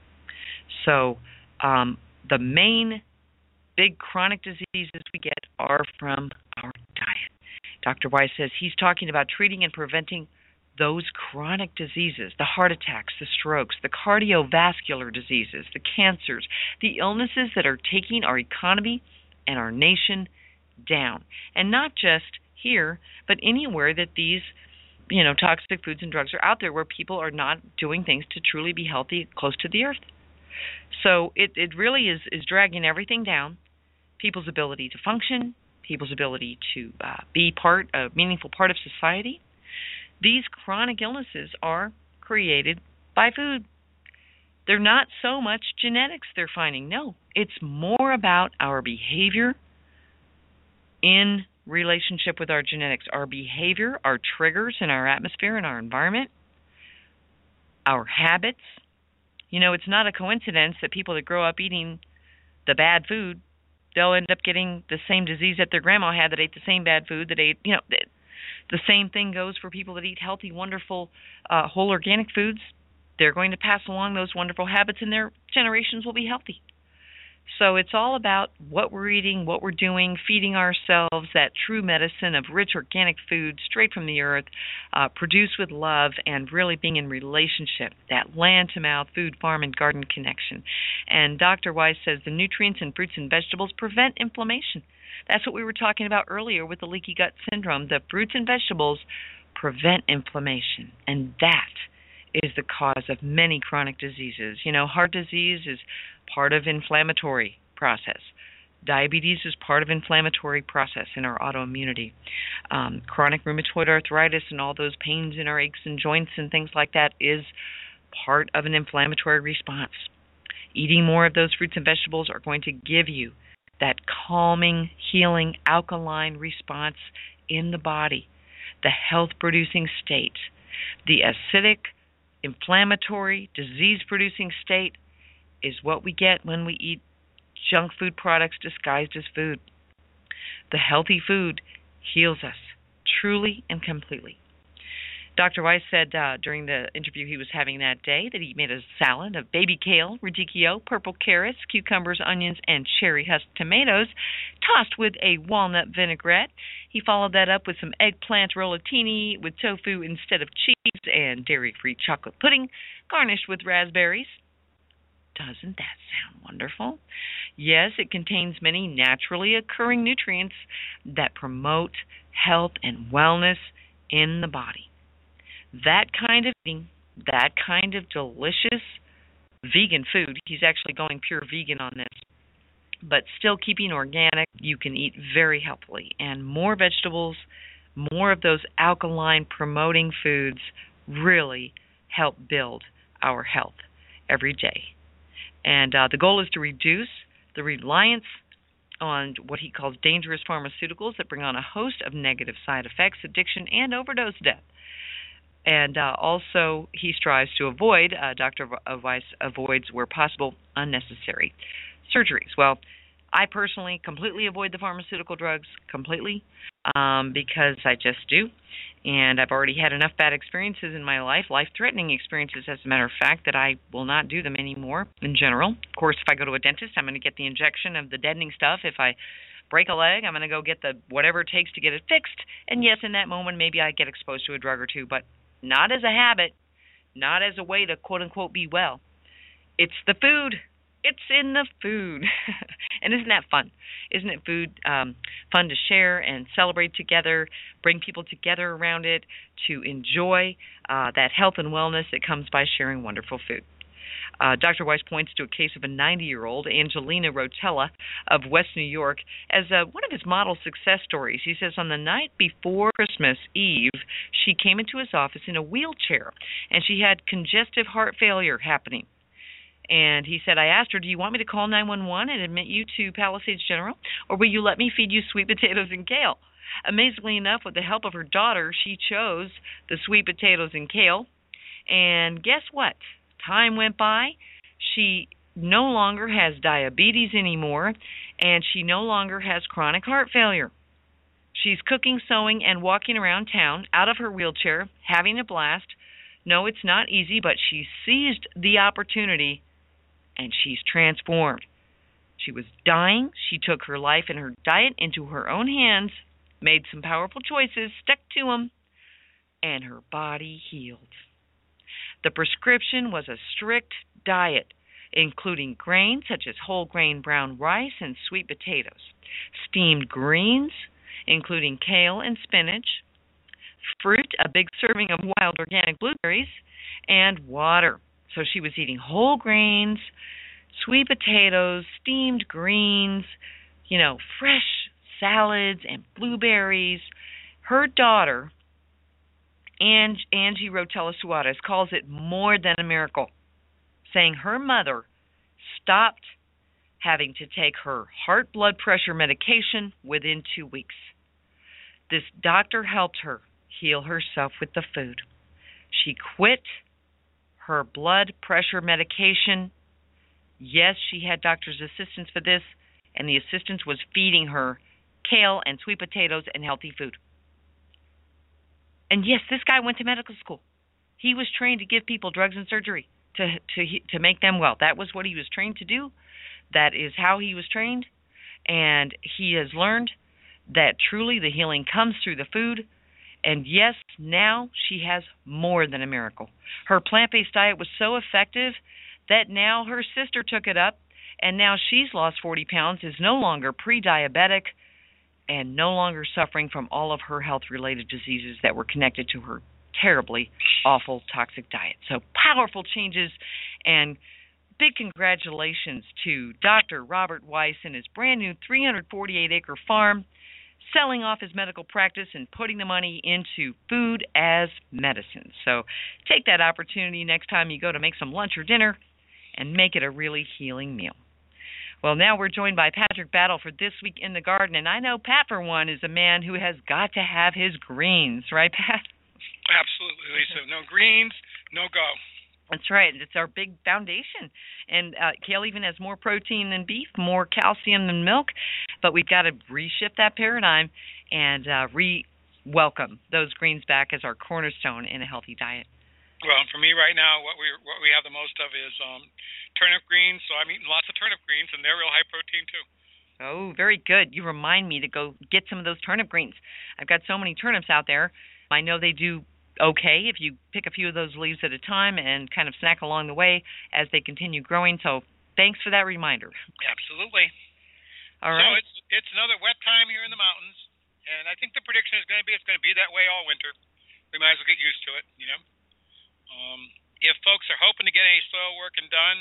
So um, the main big chronic diseases we get are from our diet. Doctor Weiss says he's talking about treating and preventing those chronic diseases, the heart attacks, the strokes, the cardiovascular diseases, the cancers, the illnesses that are taking our economy and our nation down. And not just here, but anywhere that these, you know, toxic foods and drugs are out there where people are not doing things to truly be healthy close to the earth. So it, it really is, is dragging everything down, people's ability to function, people's ability to uh, be part, a meaningful part of society. These chronic illnesses are created by food. They're not so much genetics they're finding. No, it's more about our behavior in relationship with our genetics, our behavior, our triggers in our atmosphere and our environment, our habits. You know, it's not a coincidence that people that grow up eating the bad food, they'll end up getting the same disease that their grandma had that ate the same bad food that ate, you know, the same thing goes for people that eat healthy, wonderful, uh, whole organic foods. They're going to pass along those wonderful habits, and their generations will be healthy. So it's all about what we're eating, what we're doing, feeding ourselves that true medicine of rich organic food straight from the earth, uh, produced with love, and really being in relationship, that land-to-mouth food, farm, and garden connection. And Doctor Weiss says the nutrients in fruits and vegetables prevent inflammation. That's what we were talking about earlier with the leaky gut syndrome. The fruits and vegetables prevent inflammation, and that is the cause of many chronic diseases. You know, heart disease is part of inflammatory process. Diabetes is part of inflammatory process in our autoimmunity. Um, chronic rheumatoid arthritis and all those pains in our aches and joints and things like that is part of an inflammatory response. Eating more of those fruits and vegetables are going to give you that calming, healing, alkaline response in the body, the health-producing state. The acidic, inflammatory, disease-producing state is what we get when we eat junk food products disguised as food. The healthy food heals us truly and completely. Doctor Weiss said uh, during the interview he was having that day that he made a salad of baby kale, radicchio, purple carrots, cucumbers, onions, and cherry husk tomatoes, tossed with a walnut vinaigrette. He followed that up with some eggplant rollatini with tofu instead of cheese and dairy-free chocolate pudding, garnished with raspberries. Doesn't that sound wonderful? Yes, it contains many naturally occurring nutrients that promote health and wellness in the body. That kind of eating, that kind of delicious vegan food, he's actually going pure vegan on this, but still keeping organic, you can eat very healthily. And more vegetables, more of those alkaline promoting foods really help build our health every day. And uh, the goal is to reduce the reliance on what he calls dangerous pharmaceuticals that bring on a host of negative side effects, addiction, and overdose death. And uh, also, he strives to avoid, uh, Doctor Weiss avoids where possible, unnecessary surgeries. Well, I personally completely avoid the pharmaceutical drugs, completely, um, because I just do. And I've already had enough bad experiences in my life, life-threatening experiences, as a matter of fact, that I will not do them anymore in general. Of course, if I go to a dentist, I'm going to get the injection of the deadening stuff. If I break a leg, I'm going to go get the whatever it takes to get it fixed. And yes, in that moment, maybe I get exposed to a drug or two, but not as a habit, not as a way to quote-unquote be well. It's the food. It's in the food. And isn't that fun? Isn't it food um, fun to share and celebrate together, bring people together around it, to enjoy uh, that health and wellness that comes by sharing wonderful food? Uh, Doctor Weiss points to a case of a ninety-year-old, Angelina Rotella of West New York, as uh, one of his model success stories. He says on the night before Christmas Eve, she came into his office in a wheelchair, and she had congestive heart failure happening. And he said, I asked her, do you want me to call nine one one and admit you to Palisades General, or will you let me feed you sweet potatoes and kale? Amazingly enough, with the help of her daughter, she chose the sweet potatoes and kale. And guess what? Time went by. She no longer has diabetes anymore, and she no longer has chronic heart failure. She's cooking, sewing, and walking around town out of her wheelchair, having a blast. No, it's not easy, but she seized the opportunity, and she's transformed. She was dying. She took her life and her diet into her own hands, made some powerful choices, stuck to them, and her body healed. The prescription was a strict diet, including grains such as whole grain brown rice and sweet potatoes, steamed greens, including kale and spinach, fruit, a big serving of wild organic blueberries, and water. So she was eating whole grains, sweet potatoes, steamed greens, you know, fresh salads and blueberries. Her daughter, Angie, Angie Rotella Suarez, calls it more than a miracle, saying her mother stopped having to take her heart blood pressure medication within two weeks. This doctor helped her heal herself with the food. She quit her blood pressure medication. Yes, she had doctor's assistance for this, and the assistance was feeding her kale and sweet potatoes and healthy food. And yes, this guy went to medical school. He was trained to give people drugs and surgery to to to make them well. That was what he was trained to do. That is how he was trained, and he has learned that truly the healing comes through the food. And yes, now she has more than a miracle. Her plant-based diet was so effective that now her sister took it up, and now she's lost forty pounds, is no longer pre-diabetic, and no longer suffering from all of her health-related diseases that were connected to her terribly awful toxic diet. So powerful changes, and big congratulations to Doctor Robert Weiss and his brand new three hundred forty-eight acre farm, selling off his medical practice and putting the money into food as medicine. So take that opportunity next time you go to make some lunch or dinner and make it a really healing meal. Well, now we're joined by Patrick Battle for This Week in the Garden, and I know Pat, for one, is a man who has got to have his greens, right, Pat? Absolutely, Lisa. No greens, no go. That's right. It's our big foundation. And uh, kale even has more protein than beef, more calcium than milk. But we've got to reshift that paradigm and uh, re-welcome those greens back as our cornerstone in a healthy diet. Well, for me right now, what we what we have the most of is um, turnip greens. So I'm eating lots of turnip greens, and they're real high protein too. Oh, very good. You remind me to go get some of those turnip greens. I've got so many turnips out there. I know they do okay if you pick a few of those leaves at a time and kind of snack along the way as they continue growing. So thanks for that reminder. Absolutely. All right. So it's it's another wet time here in the mountains, and I think the prediction is going to be it's going to be that way all winter. We might as well get used to it, you know. Um, if folks are hoping to get any soil working done,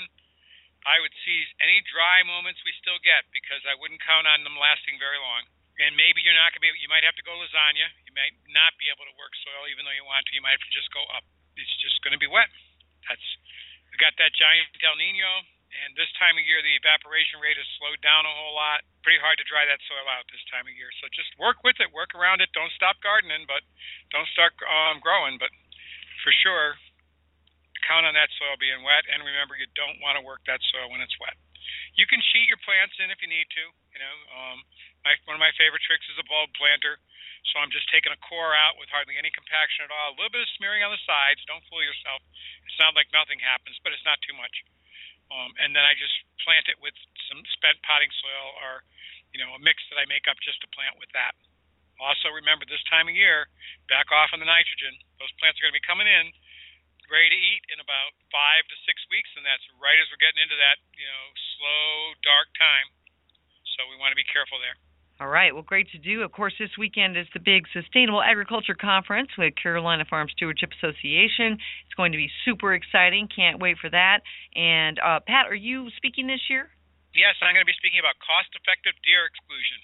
I would see any dry moments we still get, because I wouldn't count on them lasting very long. And maybe you're not going to be able, you might have to go lasagna. You might not be able to work soil even though you want to. You might have to just go up. It's just going to be wet. That's, we got that giant El Nino, and And this time of year, the evaporation rate has slowed down a whole lot. Pretty hard to dry that soil out this time of year. So just work with it, work around it. Don't stop gardening, but don't start um, growing. But for sure, count on that soil being wet. And remember, you don't want to work that soil when it's wet. You can sheet your plants in if you need to. You know, um, my, one of my favorite tricks is a bulb planter. So I'm just taking a core out with hardly any compaction at all. A little bit of smearing on the sides. Don't fool yourself. It sounds like nothing happens, but it's not too much. Um, and then I just plant it with some spent potting soil or, you know, a mix that I make up just to plant with that. Also, remember this time of year, back off on the nitrogen. Those plants are going to be coming in, ready to eat in about five to six weeks, and that's right as we're getting into that, you know, slow, dark time. So we want to be careful there. All right. Well, great to do. Of course, this weekend is the big Sustainable Agriculture Conference with Carolina Farm Stewardship Association. It's going to be super exciting. Can't wait for that. And, uh, Pat, are you speaking this year? Yes, I'm going to be speaking about cost-effective deer exclusion.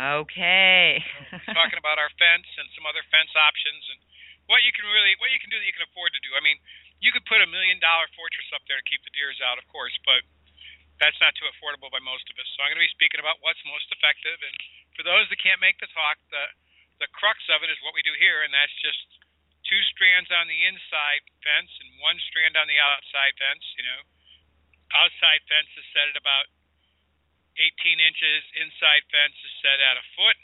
Okay. So talking about our fence and some other fence options and what you can really, what you can do that you can afford to do. I mean, you could put a million-dollar fortress up there to keep the deers out, of course, but that's not too affordable by most of us. So I'm going to be speaking about what's most effective. And for those that can't make the talk, the the crux of it is what we do here, and that's just two strands on the inside fence and one strand on the outside fence. You know, outside fence is set at about eighteen inches. Inside fence is set at a foot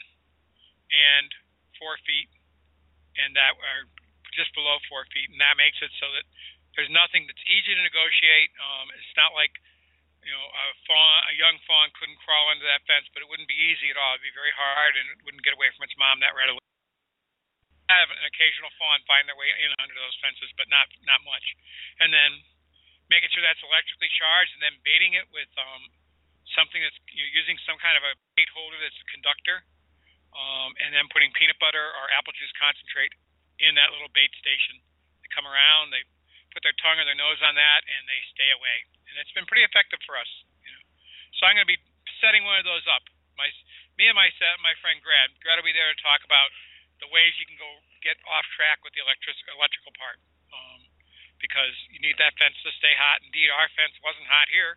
and four feet, and that are just below four feet. And that makes it so that there's nothing that's easy to negotiate. Um, it's not like, you know, a fawn, a young fawn couldn't crawl under that fence, but it wouldn't be easy at all. It'd be very hard, and it wouldn't get away from its mom that readily. Have an occasional fawn find their way in under those fences, but not not much. And then making sure that's electrically charged, and then baiting it with um, something that's, you're using some kind of a bait holder that's a conductor, um, and then putting peanut butter or apple juice concentrate in that little bait station. They come around, they put their tongue or their nose on that, and they stay away. And it's been pretty effective for us. You know. So I'm going to be setting one of those up. My, me and my set, my friend Grad, Grad will be there to talk about the ways you can go get off track with the electric electrical part, um, because you need that fence to stay hot. Indeed, our fence wasn't hot here,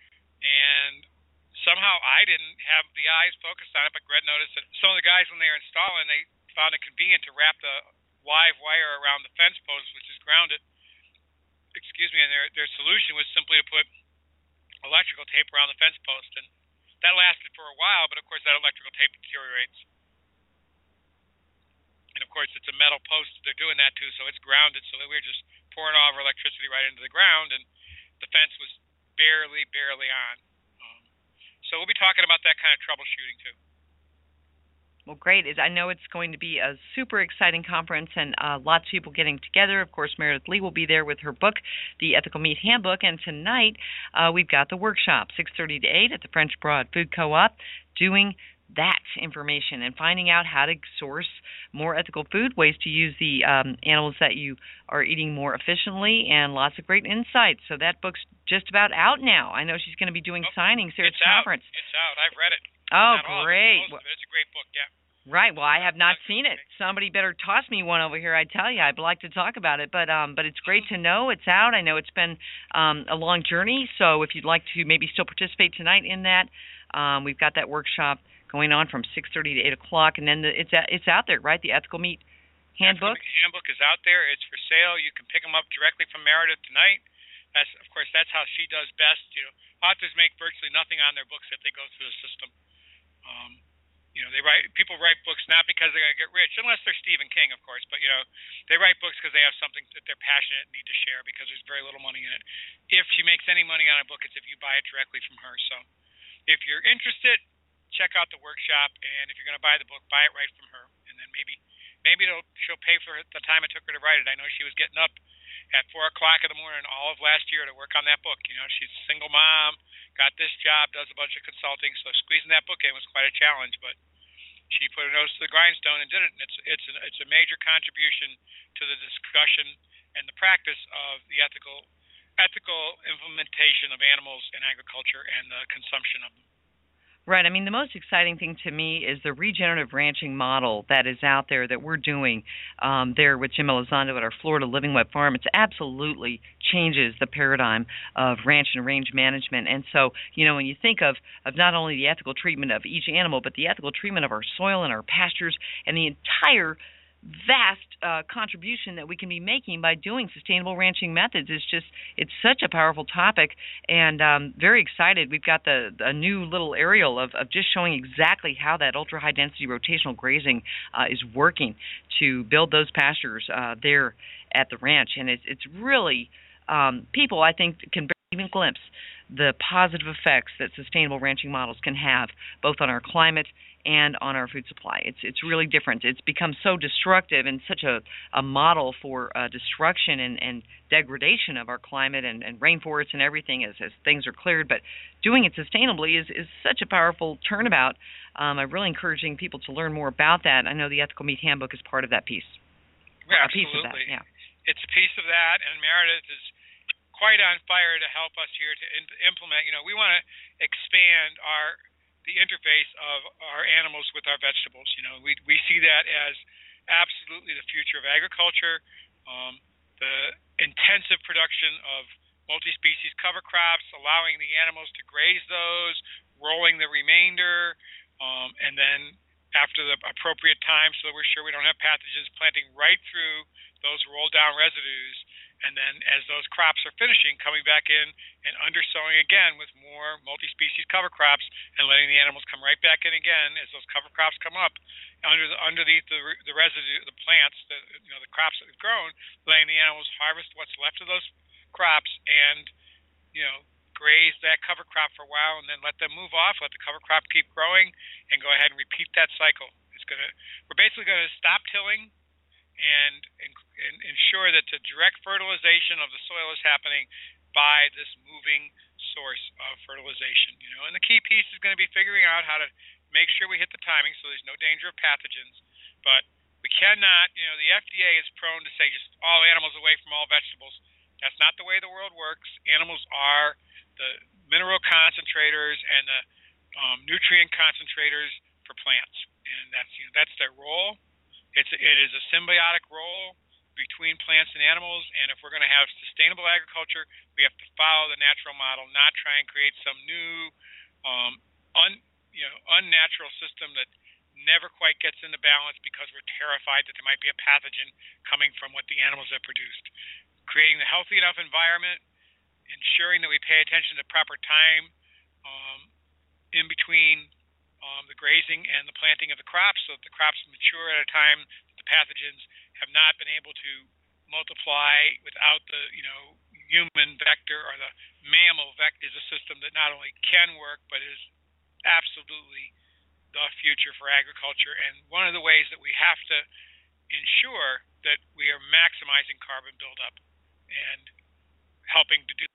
and somehow I didn't have the eyes focused on it. But Grad noticed that some of the guys, when they were installing, they found it convenient to wrap the live wire around the fence post, which is grounded. Excuse me, and their their solution was simply to put electrical tape around the fence post, and that lasted for a while, but of course that electrical tape deteriorates. And of course it's a metal post they're doing that to, so it's grounded, so we were just pouring all of our electricity right into the ground, and the fence was barely, barely on. Um, so we'll be talking about that kind of troubleshooting too. Well, great. I know it's going to be a super exciting conference and uh, lots of people getting together. Of course, Meredith Lee will be there with her book, The Ethical Meat Handbook. And tonight uh, we've got the workshop, six thirty to eight at the French Broad Food Co-op, doing that information and finding out how to source more ethical food, ways to use the um, animals that you are eating more efficiently, and lots of great insights. So that book's just about out now. I know she's going to be doing oh, signings here at the conference. Out. It's out. I've read it. Oh, Not great. All of it. It's a great book, yeah. Right. Well, I have not seen it. Somebody better toss me one over here. I tell you, I'd like to talk about it. But um, but it's great to know it's out. I know it's been um, a long journey. So if you'd like to maybe still participate tonight in that, um, we've got that workshop going on from six thirty to eight o'clock, and then the, it's a, it's out there, right? The Ethical Meat Handbook. The handbook is out there. It's for sale. You can pick them up directly from Meredith tonight. That's of course that's how she does best. You know, authors make virtually nothing on their books if they go through the system. Um, you know, they write. People write books not because they're going to get rich, unless they're Stephen King, of course. But you know, they write books because they have something that they're passionate and need to share. Because there's very little money in it. If she makes any money on a book, it's if you buy it directly from her. So, if you're interested, check out the workshop. And if you're going to buy the book, buy it right from her. And then maybe, maybe it'll, she'll pay for the time it took her to write it. I know she was getting up at four o'clock in the morning all of last year to work on that book. You know, she's a single mom, got this job, does a bunch of consulting, so squeezing that book in was quite a challenge, but she put her nose to the grindstone and did it, and it's it's an, it's a major contribution to the discussion and the practice of the ethical ethical implementation of animals in agriculture and the consumption of them. Right. I mean, the most exciting thing to me is the regenerative ranching model that is out there that we're doing um, there with Jim Elizondo at our Florida Living Web Farm. It's absolutely changes the paradigm of ranch and range management. And so, you know, when you think of, of not only the ethical treatment of each animal, but the ethical treatment of our soil and our pastures and the entire vast uh, contribution that we can be making by doing sustainable ranching methods, is just, it's such a powerful topic, and um, very excited. We've got the a new little aerial of, of just showing exactly how that ultra high density rotational grazing uh, is working to build those pastures uh, there at the ranch, and it's it's really um, people I think can even glimpse the positive effects that sustainable ranching models can have both on our climate and on our food supply. It's it's really different. It's become so destructive and such a, a model for uh, destruction and, and degradation of our climate and, and rainforests and everything as, as things are cleared. But doing it sustainably is, is such a powerful turnabout. Um, I'm really encouraging people to learn more about that. I know the Ethical Meat Handbook is part of that piece. Yeah, a piece absolutely. Of that, yeah. It's a piece of that, and Meredith is quite on fire to help us here to in- implement. You know, we want to expand our the interface of our animals with our vegetables. You know, we we see that as absolutely the future of agriculture. Um, the intensive production of multi-species cover crops, allowing the animals to graze those, rolling the remainder, um, and then after the appropriate time, so that we're sure we don't have pathogens, planting right through those rolled down residues. And then as those crops are finishing, coming back in and undersowing again with more multi-species cover crops and letting the animals come right back in again as those cover crops come up under the, underneath the, the residue, the plants, the, you know, the crops that have grown, letting the animals harvest what's left of those crops and, you know, graze that cover crop for a while and then let them move off, let the cover crop keep growing, and go ahead and repeat that cycle. It's gonna, we're basically going to stop tilling and, and, and ensure that the direct fertilization of the soil is happening by this moving source of fertilization. You know, and the key piece is going to be figuring out how to make sure we hit the timing so there's no danger of pathogens. But we cannot, you know, the F D A is prone to say just all animals away from all vegetables. That's not the way the world works. Animals are the mineral concentrators and the um, nutrient concentrators for plants, and that's you know, that's their role. It's it is a symbiotic role between plants and animals, and if we're going to have sustainable agriculture, we have to follow the natural model, not try and create some new, um, un you know unnatural system that never quite gets into balance because we're terrified that there might be a pathogen coming from what the animals have produced. Creating the healthy enough environment, ensuring that we pay attention to proper time um, in between um, the grazing and the planting of the crops so that the crops mature at a time that the pathogens have not been able to multiply without the, you know, human vector, or the mammal vector is a system that not only can work but is absolutely the future for agriculture, and one of the ways that we have to ensure that we are maximizing carbon buildup and helping to do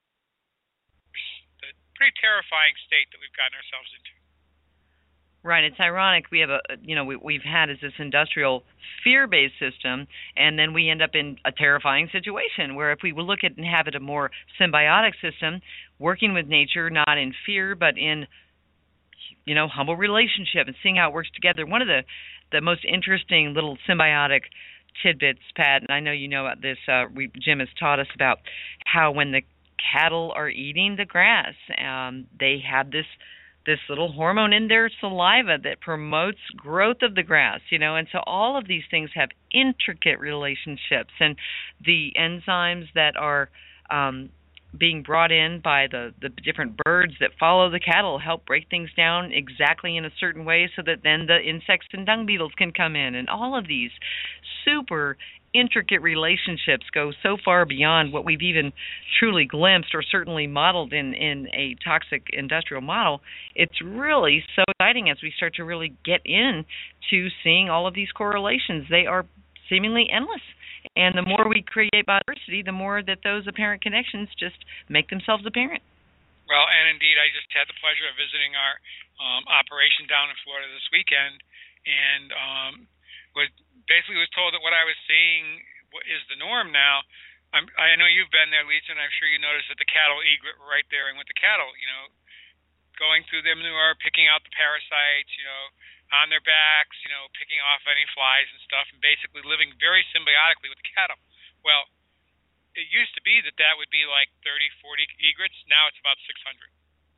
the pretty terrifying state that we've gotten ourselves into. Right. It's ironic. We have a, you know, we, we've had as this industrial fear-based system, and then we end up in a terrifying situation where if we will look at and have it a more symbiotic system, working with nature, not in fear, but in, you know, humble relationship and seeing how it works together. One of the, the most interesting little symbiotic tidbits, Pat, and I know you know about this, uh, we, Jim has taught us about how when the cattle are eating the grass, um, they have this this little hormone in their saliva that promotes growth of the grass, you know, and so all of these things have intricate relationships, and the enzymes that are um, being brought in by the, the different birds that follow the cattle help break things down exactly in a certain way so that then the insects and dung beetles can come in, and all of these super intricate relationships go so far beyond what we've even truly glimpsed or certainly modeled in, in a toxic industrial model. It's really so exciting as we start to really get into seeing all of these correlations. They are seemingly endless. And the more we create biodiversity, the more that those apparent connections just make themselves apparent. Well, and indeed, I just had the pleasure of visiting our um, operation down in Florida this weekend, and um, was basically was told that what I was seeing is the norm now. I'm, I know you've been there, Lisa, and I'm sure you noticed that the cattle eat right there, and with the cattle, you know, going through their manure, picking out the parasites, you know, on their backs, you know, picking off any flies and stuff, and basically living very symbiotically with the cattle. Well, it used to be that that would be like thirty, forty egrets. Now it's about six hundred.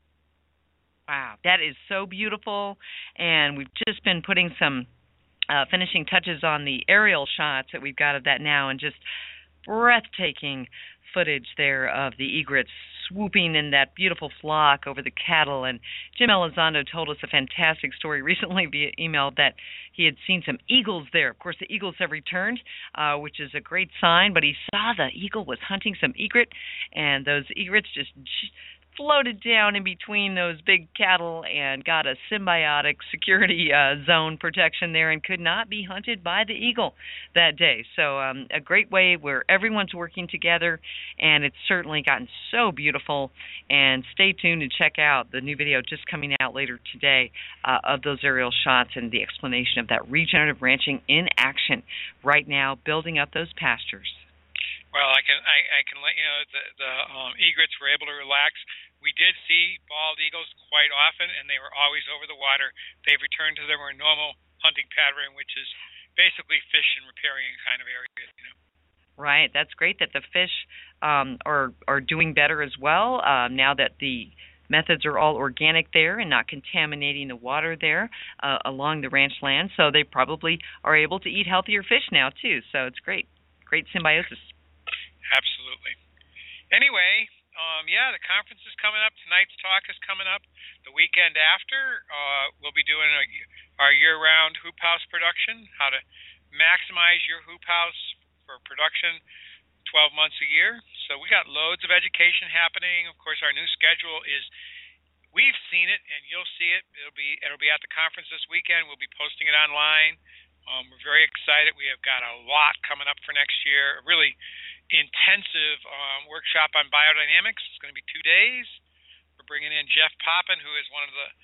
Wow, that is so beautiful. And we've just been putting some uh, finishing touches on the aerial shots that we've got of that now, and just breathtaking footage there of the egrets swooping in that beautiful flock over the cattle. And Jim Elizondo told us a fantastic story recently via email that he had seen some eagles there. Of course, the eagles have returned, uh, which is a great sign, but he saw the eagle was hunting some egret, and those egrets just floated down in between those big cattle and got a symbiotic security uh, zone protection there and could not be hunted by the eagle that day. So um, a great way where everyone's working together, and it's certainly gotten so beautiful. And stay tuned and check out the new video just coming out later today uh, of those aerial shots and the explanation of that regenerative ranching in action right now, building up those pastures. Well, I can I, I can let you know the the um, egrets were able to relax. We did see bald eagles quite often, and they were always over the water. They've returned to their more normal hunting pattern, which is basically fish and riparian kind of area. You know. Right. That's great that the fish um, are are doing better as well uh, now that the methods are all organic there and not contaminating the water there uh, along the ranch land. So they probably are able to eat healthier fish now too. So it's great. Great symbiosis. Absolutely. Anyway, um, yeah, the conference is coming up. Tonight's talk is coming up. The weekend after, uh, we'll be doing a, our year-round hoop house production, how to maximize your hoop house for production twelve months a year. So we got loads of education happening. Of course, our new schedule is, we've seen it, and you'll see it. It'll be it'll be at the conference this weekend. We'll be posting it online. Um, we're very excited. We have got a lot coming up for next year. A really intensive um, workshop on biodynamics. It's going to be two days. We're bringing in Jeff Poppin, who is one of the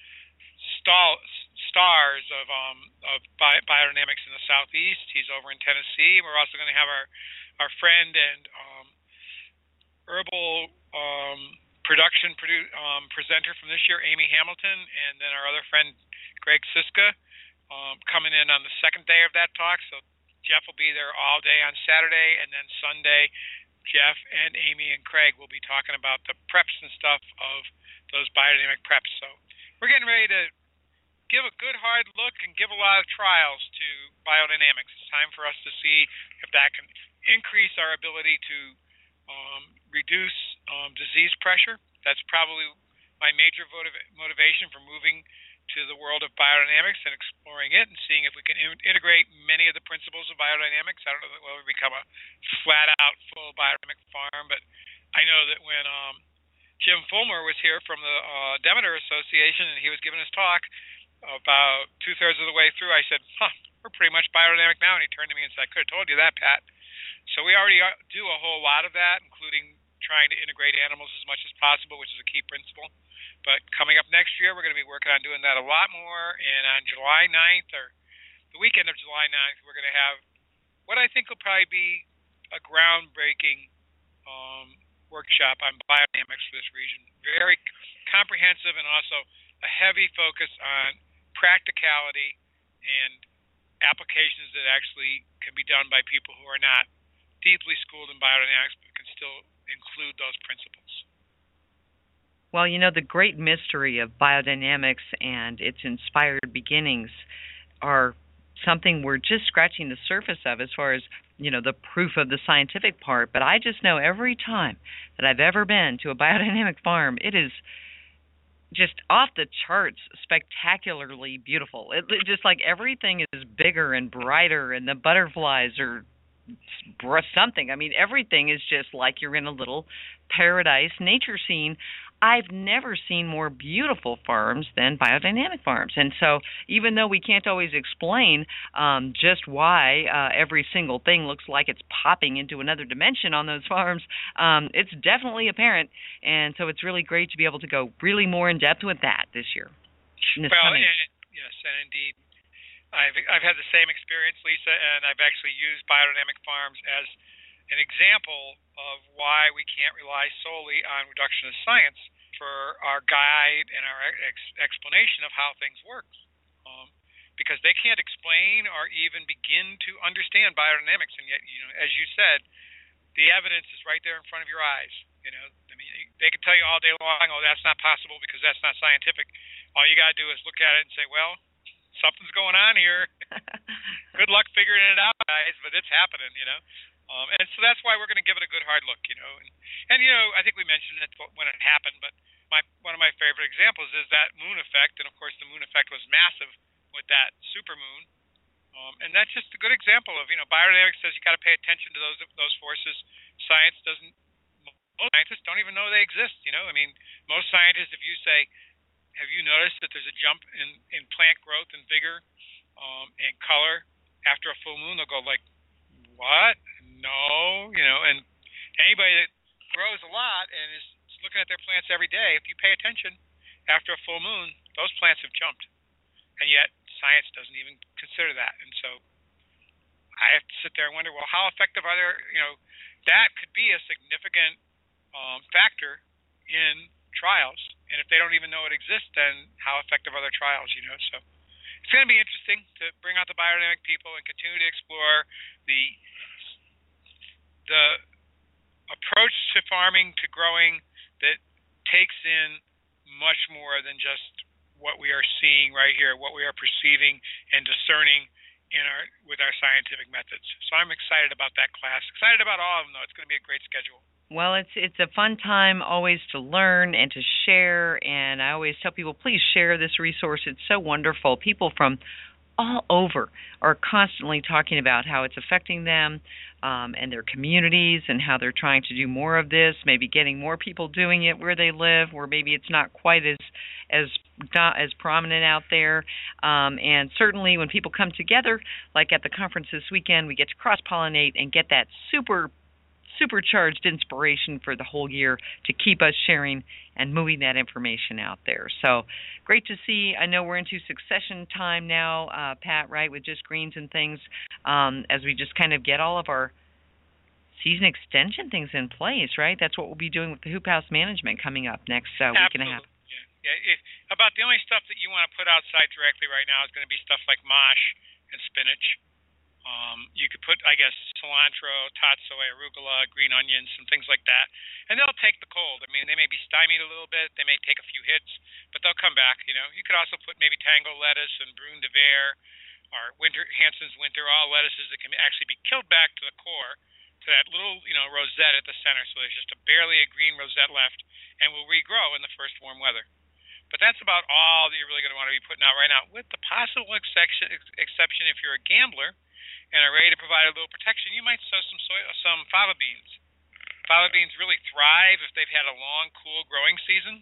star, stars of um, of bi- biodynamics in the Southeast. He's over in Tennessee. We're also going to have our our friend and um, herbal um, production produ- um, presenter from this year, Amy Hamilton, and then our other friend, Greg Siska, um, coming in on the second day of that talk. So Jeff will be there all day on Saturday, and then Sunday, Jeff and Amy and Craig will be talking about the preps and stuff of those biodynamic preps. So we're getting ready to give a good hard look and give a lot of trials to biodynamics. It's time for us to see if that can increase our ability to um, reduce um, disease pressure. That's probably my major motiv- motivation for moving to the world of biodynamics and exploring it and seeing if we can in- integrate many of the principles of biodynamics. I don't know that we'll ever become a flat-out full biodynamic farm, but I know that when um, Jim Fulmer was here from the uh, Demeter Association and he was giving his talk, about two-thirds of the way through, I said, huh, we're pretty much biodynamic now. And he turned to me and said, I could have told you that, Pat. So we already do a whole lot of that, including trying to integrate animals as much as possible, which is a key principle. But coming up next year, we're going to be working on doing that a lot more. And on July ninth, or the weekend of July ninth, we're going to have what I think will probably be a groundbreaking um, workshop on biodynamics for this region. Very comprehensive and also a heavy focus on practicality and applications that actually can be done by people who are not deeply schooled in biodynamics but can still include those principles. Well, you know, the great mystery of biodynamics and its inspired beginnings are something we're just scratching the surface of as far as, you know, the proof of the scientific part. But I just know every time that I've ever been to a biodynamic farm, it is just off the charts spectacularly beautiful. It, it just like everything is bigger and brighter, and the butterflies are something. I mean, everything is just like you're in a little paradise nature scene. I've never seen more beautiful farms than biodynamic farms. And so even though we can't always explain um, just why uh, every single thing looks like it's popping into another dimension on those farms, um, it's definitely apparent. And so it's really great to be able to go really more in depth with that this year. This well, coming. And, yes, and indeed. I've, I've had the same experience, Lisa, and I've actually used biodynamic farms as an example of why we can't rely solely on reductionist science for our guide and our ex- explanation of how things work. Um, because they can't explain or even begin to understand biodynamics. And yet, you know, as you said, the evidence is right there in front of your eyes. You know, I mean, they can tell you all day long, oh, that's not possible because that's not scientific. All you got to do is look at it and say, well, something's going on here. Good luck figuring it out, guys, but it's happening, you know. Um, and so that's why we're going to give it a good hard look, you know. And, and you know, I think we mentioned it when it happened, but my one of my favorite examples is that moon effect. And, of course, the moon effect was massive with that supermoon. Um, and that's just a good example of, you know, biodynamics says you got to pay attention to those those forces. Science doesn't. Most scientists don't even know they exist, you know. I mean, most scientists, if you say, have you noticed that there's a jump in, in plant growth and vigor um, and color after a full moon? They'll go like, what? No, you know. And anybody that grows a lot and is looking at their plants every day, if you pay attention, after a full moon, those plants have jumped. And yet science doesn't even consider that. And so I have to sit there and wonder, well, how effective are there? You know, that could be a significant um, factor in trials. And if they don't even know it exists, then how effective are their trials, you know? So it's going to be interesting to bring out the biodynamic people and continue to explore the the approach to farming, to growing, that takes in much more than just what we are seeing right here, what we are perceiving and discerning in our with our scientific methods. So I'm excited about that class. Excited about all of them, though. It's going to be a great schedule. Well, it's it's a fun time always to learn and to share, and I always tell people, please share this resource. It's so wonderful. People from all over are constantly talking about how it's affecting them um, and their communities and how they're trying to do more of this, maybe getting more people doing it where they live, where maybe it's not quite as as not as prominent out there. Um, and certainly when people come together, like at the conference this weekend, we get to cross-pollinate and get that super supercharged inspiration for the whole year to keep us sharing and moving that information out there. So great to see. I know we're into succession time now, uh, Pat, right, with Just Greens and things, um, as we just kind of get all of our season extension things in place, right? That's what we'll be doing with the Hoop House Management coming up next uh, week and a half. Yeah, yeah. If, about the only stuff that you want to put outside directly right now is going to be stuff like mosh and spinach. Um, you could put, I guess, cilantro, tatsoi, arugula, green onions, and things like that. And they'll take the cold. I mean, they may be stymied a little bit. They may take a few hits, but they'll come back, you know. You could also put maybe tango lettuce and brune de verre or winter Hanson's Winter, all lettuces that can actually be killed back to the core, to that little, you know, rosette at the center. So there's just a barely a green rosette left and will regrow in the first warm weather. But that's about all that you're really going to want to be putting out right now, with the possible exception, exception if you're a gambler and are ready to provide a little protection, you might sow some soy, some fava beans. Fava beans really thrive if they've had a long, cool growing season.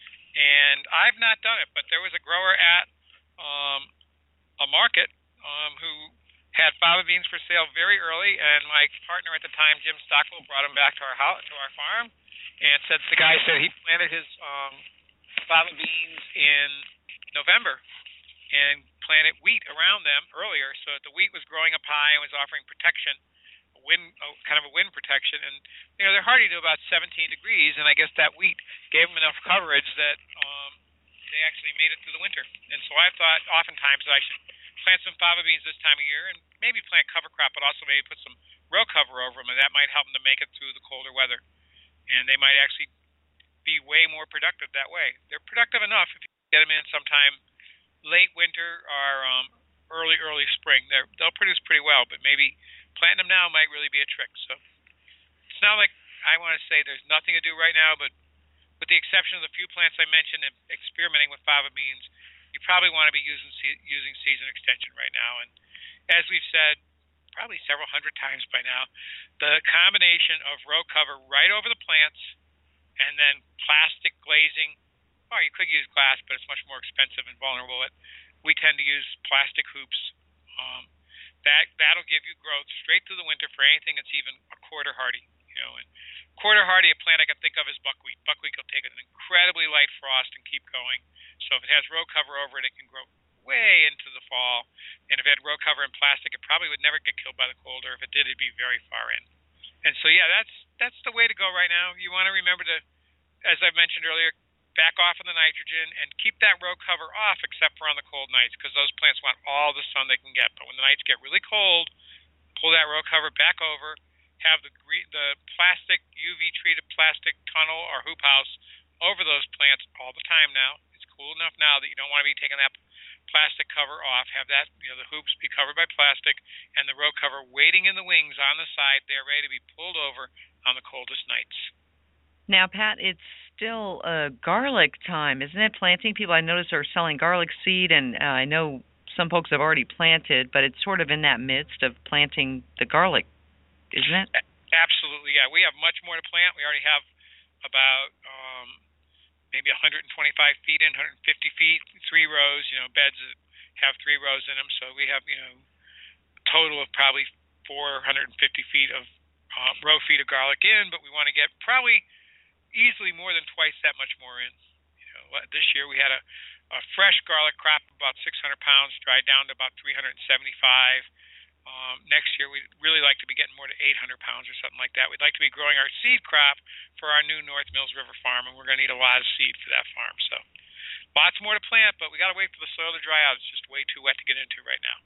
And I've not done it, but there was a grower at um, a market um, who had fava beans for sale very early, and my partner at the time, Jim Stockwell, brought them back to our house, to our farm, and said the guy said he planted his um, fava beans in November and planted wheat around them earlier, so that the wheat was growing up high and was offering protection, a wind, oh, kind of a wind protection. And you know they're hardy to about seventeen degrees, and I guess that wheat gave them enough coverage that um, they actually made it through the winter. And so I thought oftentimes that I should plant some fava beans this time of year, and maybe plant cover crop, but also maybe put some row cover over them, and that might help them to make it through the colder weather. And they might actually be way more productive that way. They're productive enough if you get them in sometime late winter or um, early, early spring. They're, they'll produce pretty well, but maybe planting them now might really be a trick. So it's not like I want to say there's nothing to do right now, but with the exception of the few plants I mentioned and experimenting with fava beans, you probably want to be using using season extension right now. And as we've said probably several hundred times by now, the combination of row cover right over the plants and then plastic glazing, or you could use glass, but it's much more expensive and vulnerable. We tend to use plastic hoops. Um, that that'll give you growth straight through the winter for anything that's even a quarter hardy. You know, and quarter hardy, a plant I can think of is buckwheat. Buckwheat will take an incredibly light frost and keep going. So if it has row cover over it, it can grow way into the fall. And if it had row cover and plastic, it probably would never get killed by the cold, or if it did, it'd be very far in. And so yeah, that's that's the way to go right now. You want to remember to, as I've mentioned earlier, back off on the nitrogen and keep that row cover off except for on the cold nights, because those plants want all the sun they can get. But when the nights get really cold, pull that row cover back over, have the green, the plastic U V treated plastic tunnel or hoop house over those plants all the time now. It's cool enough now that you don't want to be taking that plastic cover off. Have that, you know, the hoops be covered by plastic and the row cover waiting in the wings on the side. They're ready to be pulled over on the coldest nights. Now, Pat, it's still uh, garlic time, isn't it? Planting people I notice are selling garlic seed, and uh, I know some folks have already planted, but it's sort of in that midst of planting the garlic, isn't it? Absolutely, yeah. We have much more to plant. We already have about um, maybe one hundred twenty-five feet in, one hundred fifty feet, three rows, you know, beds that have three rows in them. So we have, you know, a total of probably four hundred fifty feet of uh, row feet of garlic in, but we want to get probably easily more than twice that much more in. You know, this year we had a, a fresh garlic crop of about six hundred pounds, dried down to about three hundred seventy-five. Um, next year, we'd really like to be getting more to eight hundred pounds or something like that. We'd like to be growing our seed crop for our new North Mills River farm, and we're going to need a lot of seed for that farm. So lots more to plant, but we got to wait for the soil to dry out. It's just way too wet to get into right now.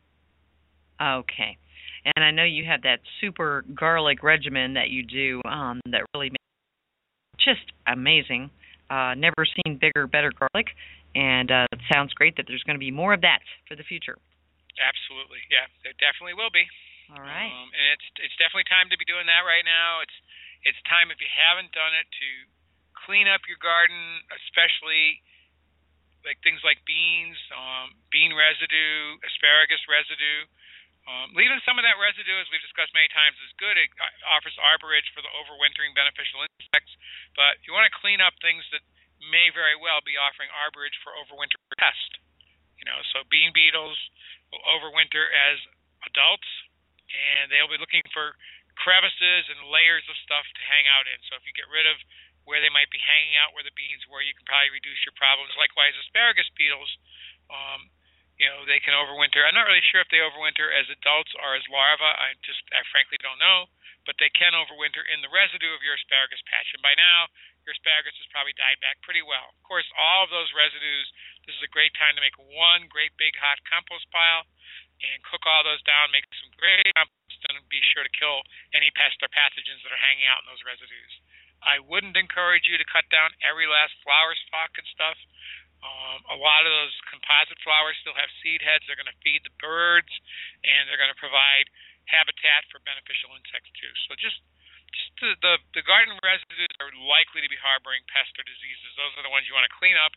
Okay. And I know you have that super garlic regimen that you do um, that really makes just amazing. Uh, never seen bigger, better garlic, and uh, it sounds great that there's going to be more of that for the future. Absolutely, yeah, there definitely will be. All right, um, and it's it's definitely time to be doing that right now. It's it's time, if you haven't done it, to clean up your garden, especially like things like beans, um, bean residue, asparagus residue. Um, leaving some of that residue, as we've discussed many times, is good. It offers arborage for the overwintering beneficial insects, but you want to clean up things that may very well be offering arborage for overwinter pests. You know, so bean beetles will overwinter as adults, and they'll be looking for crevices and layers of stuff to hang out in. So if you get rid of where they might be hanging out where the beans were, you can probably reduce your problems. Likewise, asparagus beetles, um, you know, they can overwinter. I'm not really sure if they overwinter as adults or as larvae. I just, I frankly don't know, but they can overwinter in the residue of your asparagus patch. And by now, your asparagus has probably died back pretty well. Of course, all of those residues, this is a great time to make one great big hot compost pile and cook all those down, make some great compost, and be sure to kill any pests or pathogens that are hanging out in those residues. I wouldn't encourage you to cut down every last flower stalk and stuff. Um, a lot of those composite flowers still have seed heads. They're going to feed the birds, and they're going to provide habitat for beneficial insects too. So just Just the, the, the garden residues are likely to be harboring pests or diseases. Those are the ones you want to clean up.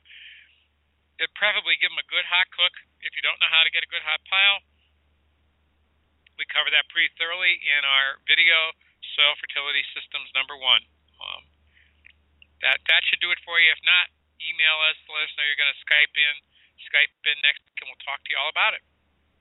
It preferably give them a good hot cook. If you don't know how to get a good hot pile, we cover that pretty thoroughly in our video, Soil Fertility Systems number one. Um, that that should do it for you. If not, email us, let us know you're going to Skype in, Skype in next week, and we'll talk to you all about it.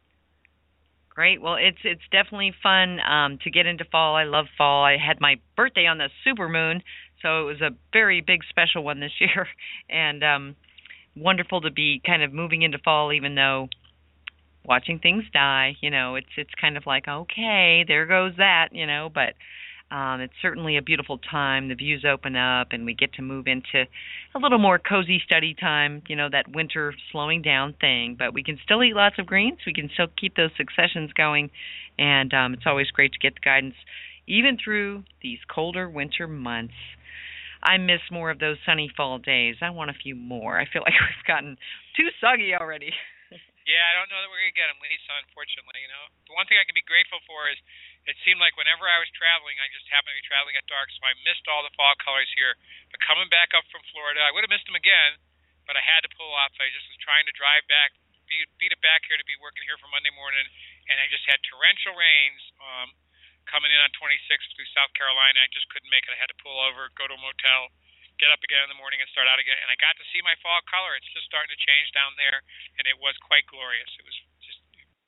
Great. Well, it's it's definitely fun um, to get into fall. I love fall. I had my birthday on the supermoon, so it was a very big special one this year, and um, wonderful to be kind of moving into fall, even though watching things die, you know, it's it's kind of like, okay, there goes that, you know, but um, it's certainly a beautiful time. The views open up, and we get to move into a little more cozy study time, you know, that winter slowing down thing. But we can still eat lots of greens. We can still keep those successions going, and um, it's always great to get the guidance, even through these colder winter months. I miss more of those sunny fall days. I want a few more. I feel like we've gotten too soggy already. Yeah, I don't know that we're going to get them, Lisa, unfortunately. You know, the one thing I can be grateful for is it seemed like whenever I was traveling, I just happened to be traveling at dark, so I missed all the fall colors here. But coming back up from Florida, I would have missed them again, but I had to pull off. So I just was trying to drive back, beat, beat it back here to be working here for Monday morning, and I just had torrential rains um, coming in on twenty-sixth through South Carolina. I just couldn't make it. I had to pull over, go to a motel, get up again in the morning and start out again. And I got to see my fall color. It's just starting to change down there, and it was quite glorious. It was just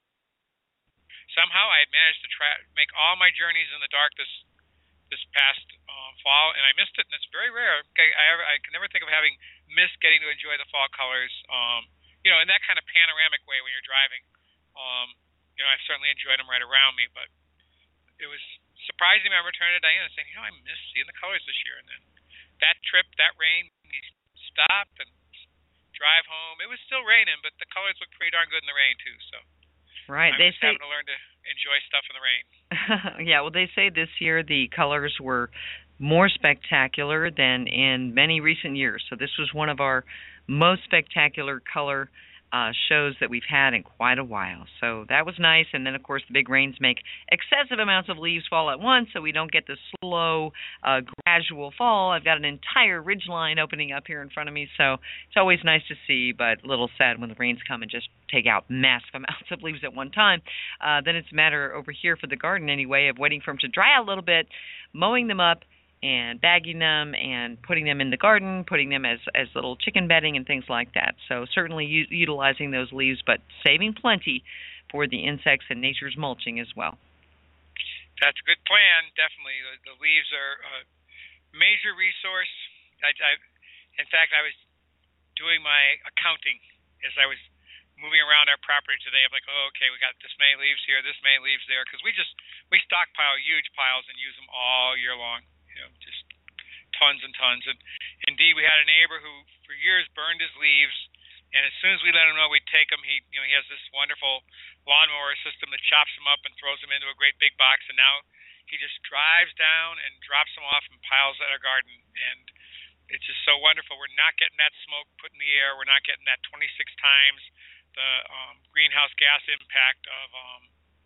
somehow I had managed to try make all my journeys in the dark this this past um, fall, and I missed it. And it's very rare. Okay, I ever, I can never think of having missed getting to enjoy the fall colors. Um, you know, in that kind of panoramic way when you're driving. Um, you know, I certainly enjoyed them right around me, but it was surprising. I returned to Diana saying, you know, I missed seeing the colors this year, and then that trip, that rain, we stopped and drive home. It was still raining, but the colors looked pretty darn good in the rain too. So right, I'm they just say having to learn to enjoy stuff in the rain. Yeah, well, they say this year the colors were more spectacular than in many recent years. So this was one of our most spectacular color uh, shows that we've had in quite a while. So that was nice. And then, of course, the big rains make excessive amounts of leaves fall at once, so we don't get the slow, uh, gradual fall. I've got an entire ridge line opening up here in front of me, so it's always nice to see, but a little sad when the rains come and just take out massive amounts of leaves at one time. Uh, then it's a matter over here for the garden anyway of waiting for them to dry out a little bit, mowing them up, and bagging them and putting them in the garden, putting them as, as little chicken bedding and things like that. So certainly u- utilizing those leaves, but saving plenty for the insects and nature's mulching as well. That's a good plan, definitely. The, the leaves are a major resource. I, I, in fact, I was doing my accounting as I was moving around our property today. I'm like, oh, okay, we got this many leaves here, this many leaves there, because we just we stockpile huge piles and use them all year long. You know, just tons and tons. And indeed, we had a neighbor who, for years, burned his leaves. And as soon as we let him know we'd take them, he, you know, he has this wonderful lawnmower system that chops them up and throws them into a great big box. And now he just drives down and drops them off and piles at our garden. And it's just so wonderful. We're not getting that smoke put in the air. We're not getting that twenty-six times the um, greenhouse gas impact of, um,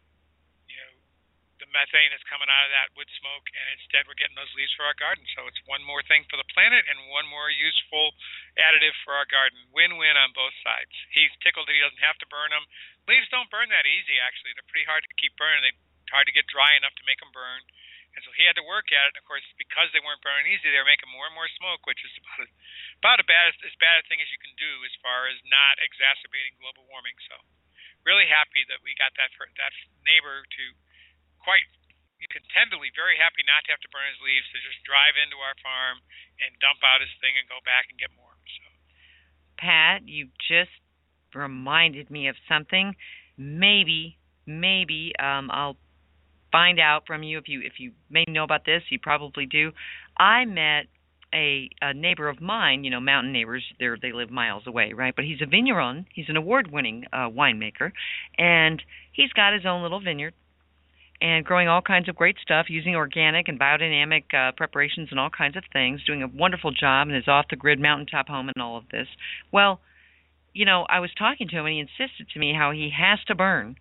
you know, the methane that's coming out of that wood smoke, and instead we're getting those leaves for our garden. So it's one more thing for the planet and one more useful additive for our garden. Win-win on both sides. He's tickled that he doesn't have to burn them. Leaves don't burn that easy, actually. They're pretty hard to keep burning. They're hard to get dry enough to make them burn. And so he had to work at it. And, of course, because they weren't burning easy, they were making more and more smoke, which is about, about a bad, as bad a thing as you can do as far as not exacerbating global warming. So really happy that we got that, that neighbor to quite contentedly, very happy not to have to burn his leaves, to just drive into our farm and dump out his thing and go back and get more. So, Pat, you just reminded me of something. Maybe, maybe um, I'll find out from you if you if you may know about this. You probably do. I met a, a neighbor of mine. You know, mountain neighbors. They they live miles away, right? But he's a vigneron. He's an award-winning uh, winemaker, and he's got his own little vineyard and growing all kinds of great stuff, using organic and biodynamic uh, preparations and all kinds of things, doing a wonderful job in his off-the-grid mountaintop home and all of this. Well, you know, I was talking to him, and he insisted to me how he has to burn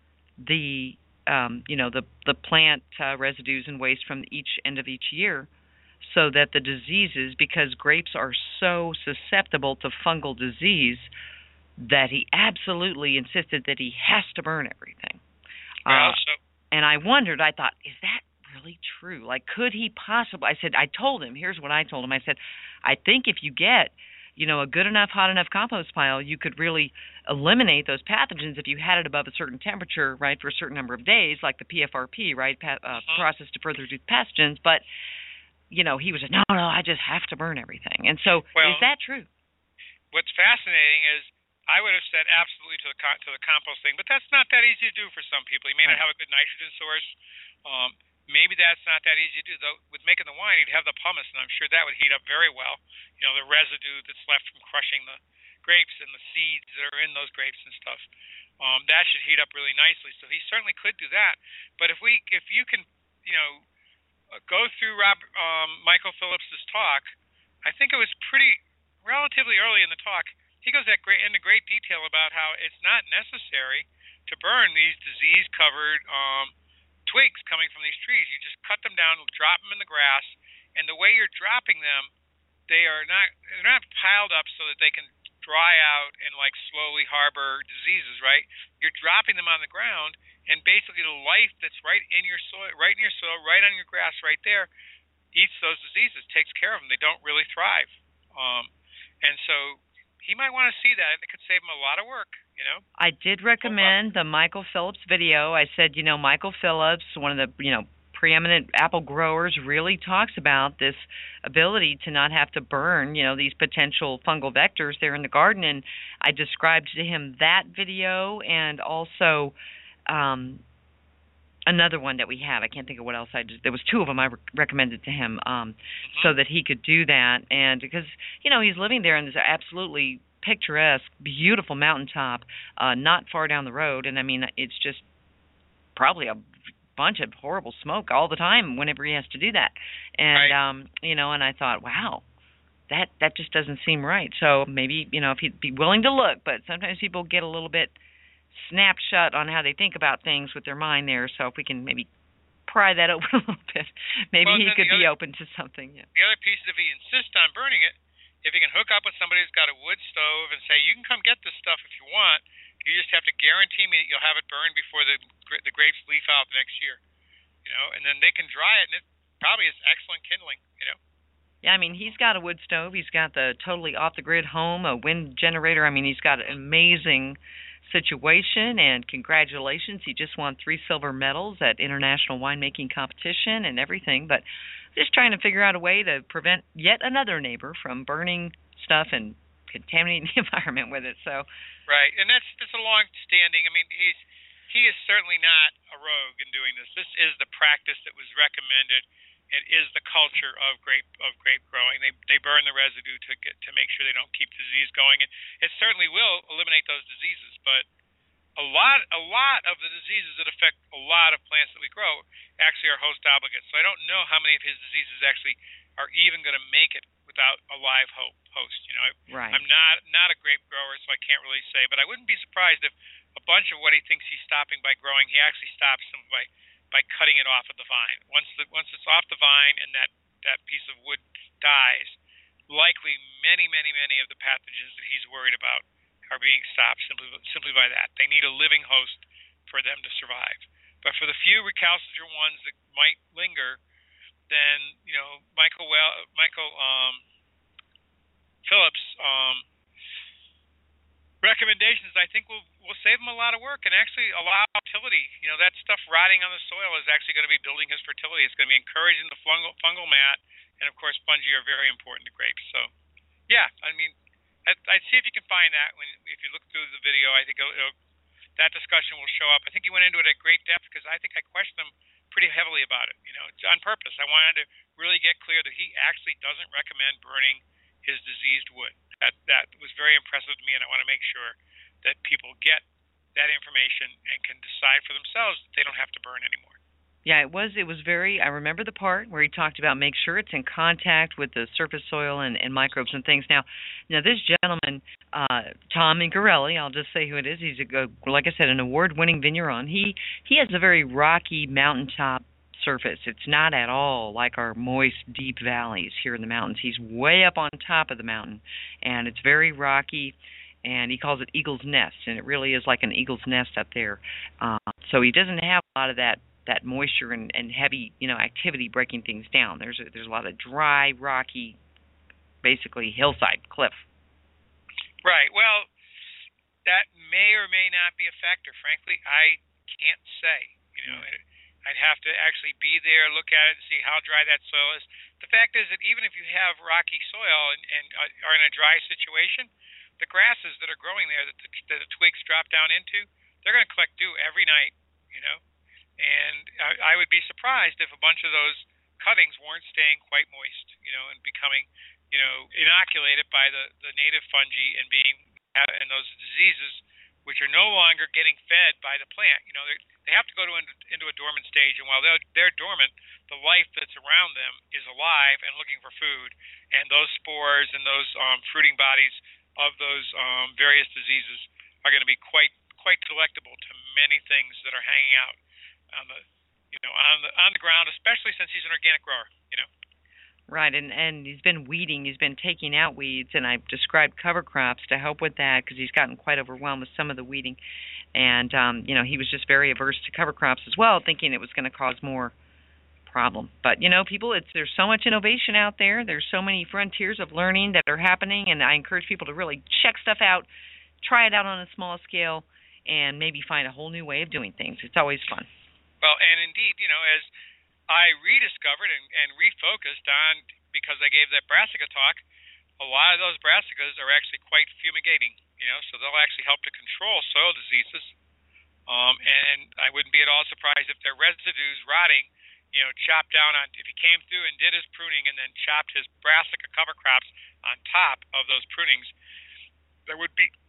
the, um, you know, the, the plant uh, residues and waste from each end of each year so that the diseases, because grapes are so susceptible to fungal disease, that he absolutely insisted that he has to burn everything. Well, uh, so And I wondered, I thought, is that really true? Like, could he possibly? I said, I told him, here's what I told him. I said, I think if you get, you know, a good enough, hot enough compost pile, you could really eliminate those pathogens if you had it above a certain temperature, right, for a certain number of days, like the P F R P, right, pa- uh, mm-hmm. process to further reduce pathogens. But, you know, he was like, no, no, I just have to burn everything. And so well, is that true? What's fascinating is, I would have said absolutely to the to the compost thing, but that's not that easy to do for some people. You may not have a good nitrogen source. Um, maybe that's not that easy to do. Though with making the wine, he'd have the pumice, and I'm sure that would heat up very well. You know, the residue that's left from crushing the grapes and the seeds that are in those grapes and stuff. Um, that should heat up really nicely. So he certainly could do that. But if we, if you can, you know, go through Rob um, Michael Phillips's talk, I think it was pretty relatively early in the talk. He goes that great, into great detail about how it's not necessary to burn these disease-covered um, twigs coming from these trees. You just cut them down, drop them in the grass, and the way you're dropping them, they are not they're not piled up so that they can dry out and like slowly harbor diseases, right? You're dropping them on the ground, and basically the life that's right in your soil, right in your soil, right on your grass, right there, eats those diseases, takes care of them. They don't really thrive, um, and so. He might want to see that. It could save him a lot of work, you know. I did recommend the Michael Phillips video. I said, you know, Michael Phillips, one of the, you know, preeminent apple growers, really talks about this ability to not have to burn, you know, these potential fungal vectors there in the garden. And I described to him that video and also um, another one that we have. I can't think of what else I did. There was two of them I re- recommended to him um, mm-hmm. so that he could do that. And because, you know, he's living there in this absolutely picturesque, beautiful mountaintop, uh, not far down the road. And, I mean, it's just probably a bunch of horrible smoke all the time whenever he has to do that. And right. um, you know, and I thought, wow, that that just doesn't seem right. So maybe, you know, if he'd be willing to look, but sometimes people get a little bit snapped shut on how they think about things with their mind there. So if we can maybe pry that open a little bit, maybe well, he could be other, open to something. Yeah. The other piece is if he insists on burning it, if he can hook up with somebody who's got a wood stove and say, you can come get this stuff if you want, you just have to guarantee me that you'll have it burned before the the grapes leaf out the next year, you know, and then they can dry it, and it probably is excellent kindling, you know. Yeah, I mean, he's got a wood stove. He's got the totally off-the-grid home, a wind generator. I mean, he's got an amazing situation, and congratulations. He just won three silver medals at international winemaking competition and everything, but just trying to figure out a way to prevent yet another neighbor from burning stuff and contaminating the environment with it. So, right, and that's that's a long-standing. I mean, he's he is certainly not a rogue in doing this. This is the practice that was recommended. It is the culture of grape of grape growing. They they burn the residue to get to make sure they don't keep disease going, and it certainly will eliminate those diseases. But a lot a lot of the diseases that affect a lot of plants that we grow actually are host obligates. So I don't know how many of his diseases actually are even going to make it without a live host. You know, right. I'm not not a grape grower, so I can't really say. But I wouldn't be surprised if a bunch of what he thinks he's stopping by growing, he actually stops them by by cutting it off of the vine. Once the once it's off the vine and that, that piece of wood dies, likely many, many, many of the pathogens that he's worried about are being stopped simply simply by that. They need a living host for them to survive. But for the few recalcitrant ones that might linger, then, you know, Michael well Michael um, Phillips um, recommendations, I think, will will save him a lot of work and actually allow fertility. You know, that stuff rotting on the soil is actually going to be building his fertility. It's going to be encouraging the fungal fungal mat, and of course, fungi are very important to grapes. So, yeah, I mean, I'd, I'd see if you can find that when if you look through the video. I think it'll, it'll, that discussion will show up. I think he went into it at great depth because I think I questioned him pretty heavily about it. You know, on purpose. I wanted to really get clear that he actually doesn't recommend burning his diseased wood. That that was very impressive to me, and I want to make sure that people get that information and can decide for themselves that they don't have to burn anymore. Yeah, it was it was very, I remember the part where he talked about make sure it's in contact with the surface soil and, and microbes and things. Now, now this gentleman, uh, Tom Ingarelli, I'll just say who it is. He's, a, like I said, an award-winning vigneron. He, he has a very rocky mountaintop surface. It's not at all like our moist, deep valleys here in the mountains. He's way up on top of the mountain, and it's very rocky, and he calls it Eagle's Nest, and it really is like an eagle's nest up there. Uh, so he doesn't have a lot of that that moisture and, and heavy, you know, activity breaking things down. There's a, there's a lot of dry, rocky, basically hillside, cliff. Right. Well, that may or may not be a factor. Frankly, I can't say. You know, I'd have to actually be there, look at it, and see how dry that soil is. The fact is that even if you have rocky soil and, and are in a dry situation, the grasses that are growing there that the, that the twigs drop down into, they're going to collect dew every night, you know. And I, I would be surprised if a bunch of those cuttings weren't staying quite moist, you know, and becoming, you know, inoculated by the, the native fungi and being and those diseases, which are no longer getting fed by the plant. You know, they have to go to into, into a dormant stage, and while they're, they're dormant, the life that's around them is alive and looking for food, and those spores and those um, fruiting bodies of those um, various diseases are going to be quite quite delectable to many things that are hanging out on the, you know, on the on the ground, especially since he's an organic grower, you know. Right, and and he's been weeding, he's been taking out weeds, and I've described cover crops to help with that because he's gotten quite overwhelmed with some of the weeding, and um, you know, he was just very averse to cover crops as well, thinking it was going to cause more problem. But you know, people, it's there's so much innovation out there, there's so many frontiers of learning that are happening, and I encourage people to really check stuff out, try it out on a small scale, and maybe find a whole new way of doing things. It's always fun. Well, and indeed, you know, as I rediscovered and, and refocused on, because I gave that brassica talk, a lot of those brassicas are actually quite fumigating, you know, so they'll actually help to control soil diseases. Um, and I wouldn't be at all surprised if their residues rotting, you know, chopped down on, if he came through and did his pruning and then chopped his brassica cover crops on top of those prunings, there would be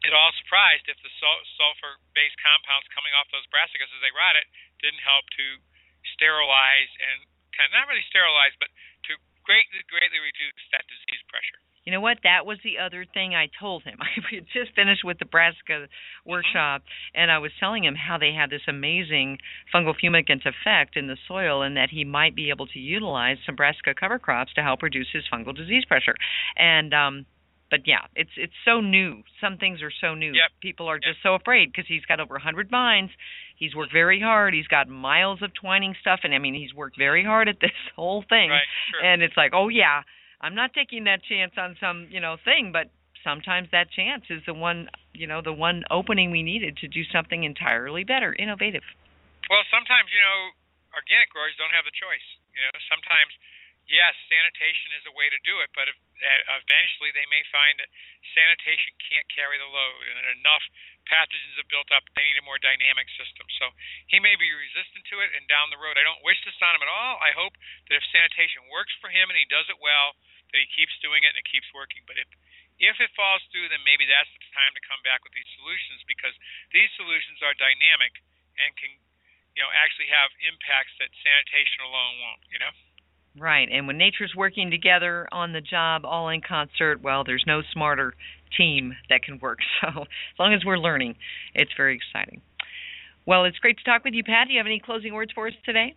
it all surprised if the sul- sulfur-based compounds coming off those brassicas as they rot it didn't help to sterilize and kind of not really sterilize, but to greatly, greatly reduce that disease pressure. You know what? That was the other thing I told him. We had just finished with the brassica workshop, mm-hmm. and I was telling him how they have this amazing fungal fumigant effect in the soil and that he might be able to utilize some brassica cover crops to help reduce his fungal disease pressure. And um But, yeah, it's it's so new. Some things are so new. Yep. People are yep. just so afraid because he's got over one hundred vines. He's worked very hard. He's got miles of twining stuff. And, I mean, he's worked very hard at this whole thing. Right, sure. And it's like, oh, yeah, I'm not taking that chance on some, you know, thing. But sometimes that chance is the one, you know, the one opening we needed to do something entirely better, innovative. Well, sometimes, you know, organic growers don't have the choice. You know, sometimes – yes, sanitation is a way to do it, but if, uh, eventually they may find that sanitation can't carry the load and that enough pathogens have built up, they need a more dynamic system. So he may be resistant to it, and down the road, I don't wish this on him at all. I hope that if sanitation works for him and he does it well, that he keeps doing it and it keeps working. But if if it falls through, then maybe that's the time to come back with these solutions, because these solutions are dynamic and can, you know, actually have impacts that sanitation alone won't, you know? Right, and when nature's working together on the job, all in concert, well, there's no smarter team that can work. So as long as we're learning, it's very exciting. Well, it's great to talk with you, Pat. Do you have any closing words for us today?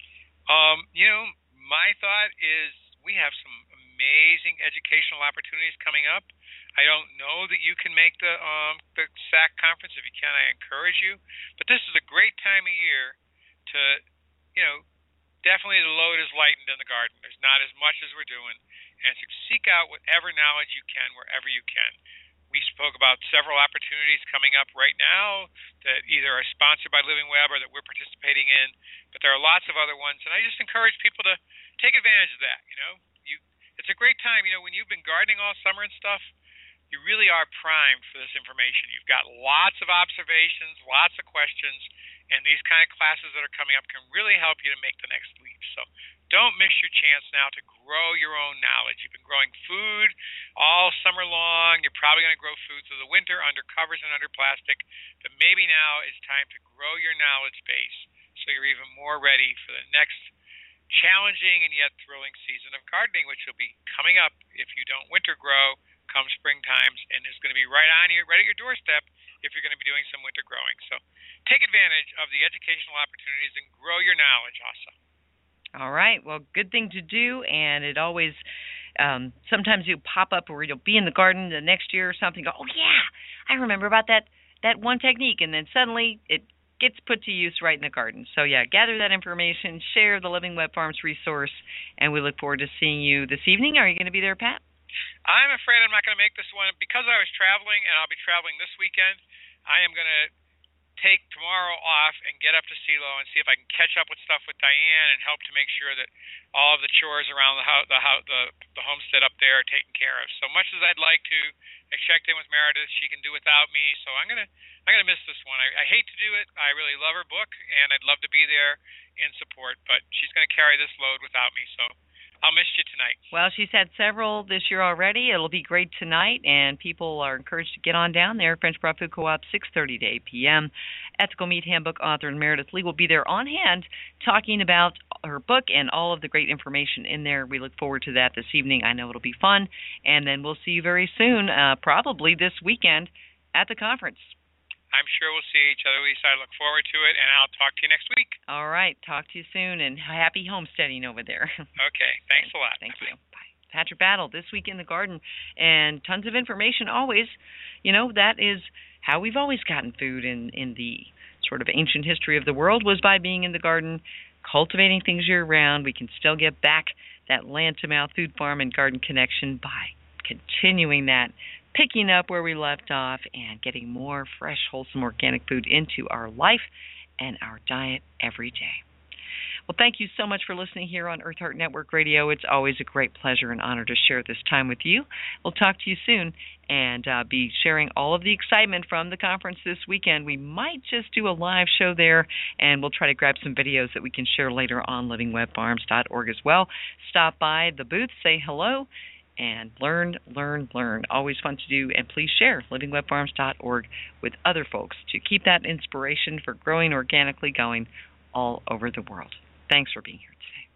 Um, you know, my thought is we have some amazing educational opportunities coming up. I don't know that you can make the um, the S A C conference. If you can, I encourage you. But this is a great time of year to, you know, definitely the load is lightened in the garden. There's not as much as we're doing. And so seek out whatever knowledge you can wherever you can. We spoke about several opportunities coming up right now that either are sponsored by Living Web or that we're participating in. But there are lots of other ones. And I just encourage people to take advantage of that. You know, you, it's a great time. You know, when you've been gardening all summer and stuff, you really are primed for this information. You've got lots of observations, lots of questions, and these kind of classes that are coming up can really help you to make the next leap. So don't miss your chance now to grow your own knowledge. You've been growing food all summer long. You're probably going to grow food through the winter under covers and under plastic. But maybe now it's time to grow your knowledge base so you're even more ready for the next challenging and yet thrilling season of gardening, which will be coming up if you don't winter grow come spring times, and is going to be right on you, right at your doorstep if you're going to be doing some winter growing. So take advantage of the educational opportunities and grow your knowledge also. All right. Well, good thing to do, and it always um, sometimes you pop up where you'll be in the garden the next year or something, go, oh, yeah, I remember about that, that one technique, and then suddenly it gets put to use right in the garden. So, yeah, gather that information, share the Living Web Farms resource, and we look forward to seeing you this evening. Are you going to be there, Pat? I'm afraid I'm not going to make this one. Because I was traveling, and I'll be traveling this weekend, I am going to take tomorrow off and get up to CeeLo and see if I can catch up with stuff with Diane and help to make sure that all of the chores around the house, the, house, the, the homestead up there are taken care of. So much as I'd like to check in with Meredith, she can do without me. So I'm gonna I'm gonna miss this one. I, I hate to do it. I really love her book, and I'd love to be there in support. But she's going to carry this load without me. So I'll miss you tonight. Well, she's had several this year already. It'll be great tonight, and people are encouraged to get on down there. French Broad Food Co-op, six thirty to eight p.m. Ethical Meat Handbook author Meredith Lee will be there on hand talking about her book and all of the great information in there. We look forward to that this evening. I know it'll be fun, and then we'll see you very soon, uh, probably this weekend at the conference. I'm sure we'll see each other, Lisa. I look forward to it, and I'll talk to you next week. All right. Talk to you soon, and happy homesteading over there. Okay. Thanks a lot. Thank Bye-bye. you. Bye. Patrick Battle, This Week in the Garden, and tons of information always. You know, that is how we've always gotten food in, in the sort of ancient history of the world, was by being in the garden, cultivating things year-round. We can still get back that land-to-mouth food farm and garden connection by continuing that, picking up where we left off, and getting more fresh, wholesome, organic food into our life and our diet every day. Well, thank you so much for listening here on Earth Heart Network Radio. It's always a great pleasure and honor to share this time with you. We'll talk to you soon and uh, be sharing all of the excitement from the conference this weekend. We might just do a live show there, and we'll try to grab some videos that we can share later on living web farms dot org as well. Stop by the booth, say hello, and learn, learn, learn. Always fun to do, and please share living web farms dot org with other folks to keep that inspiration for growing organically going all over the world. Thanks for being here today.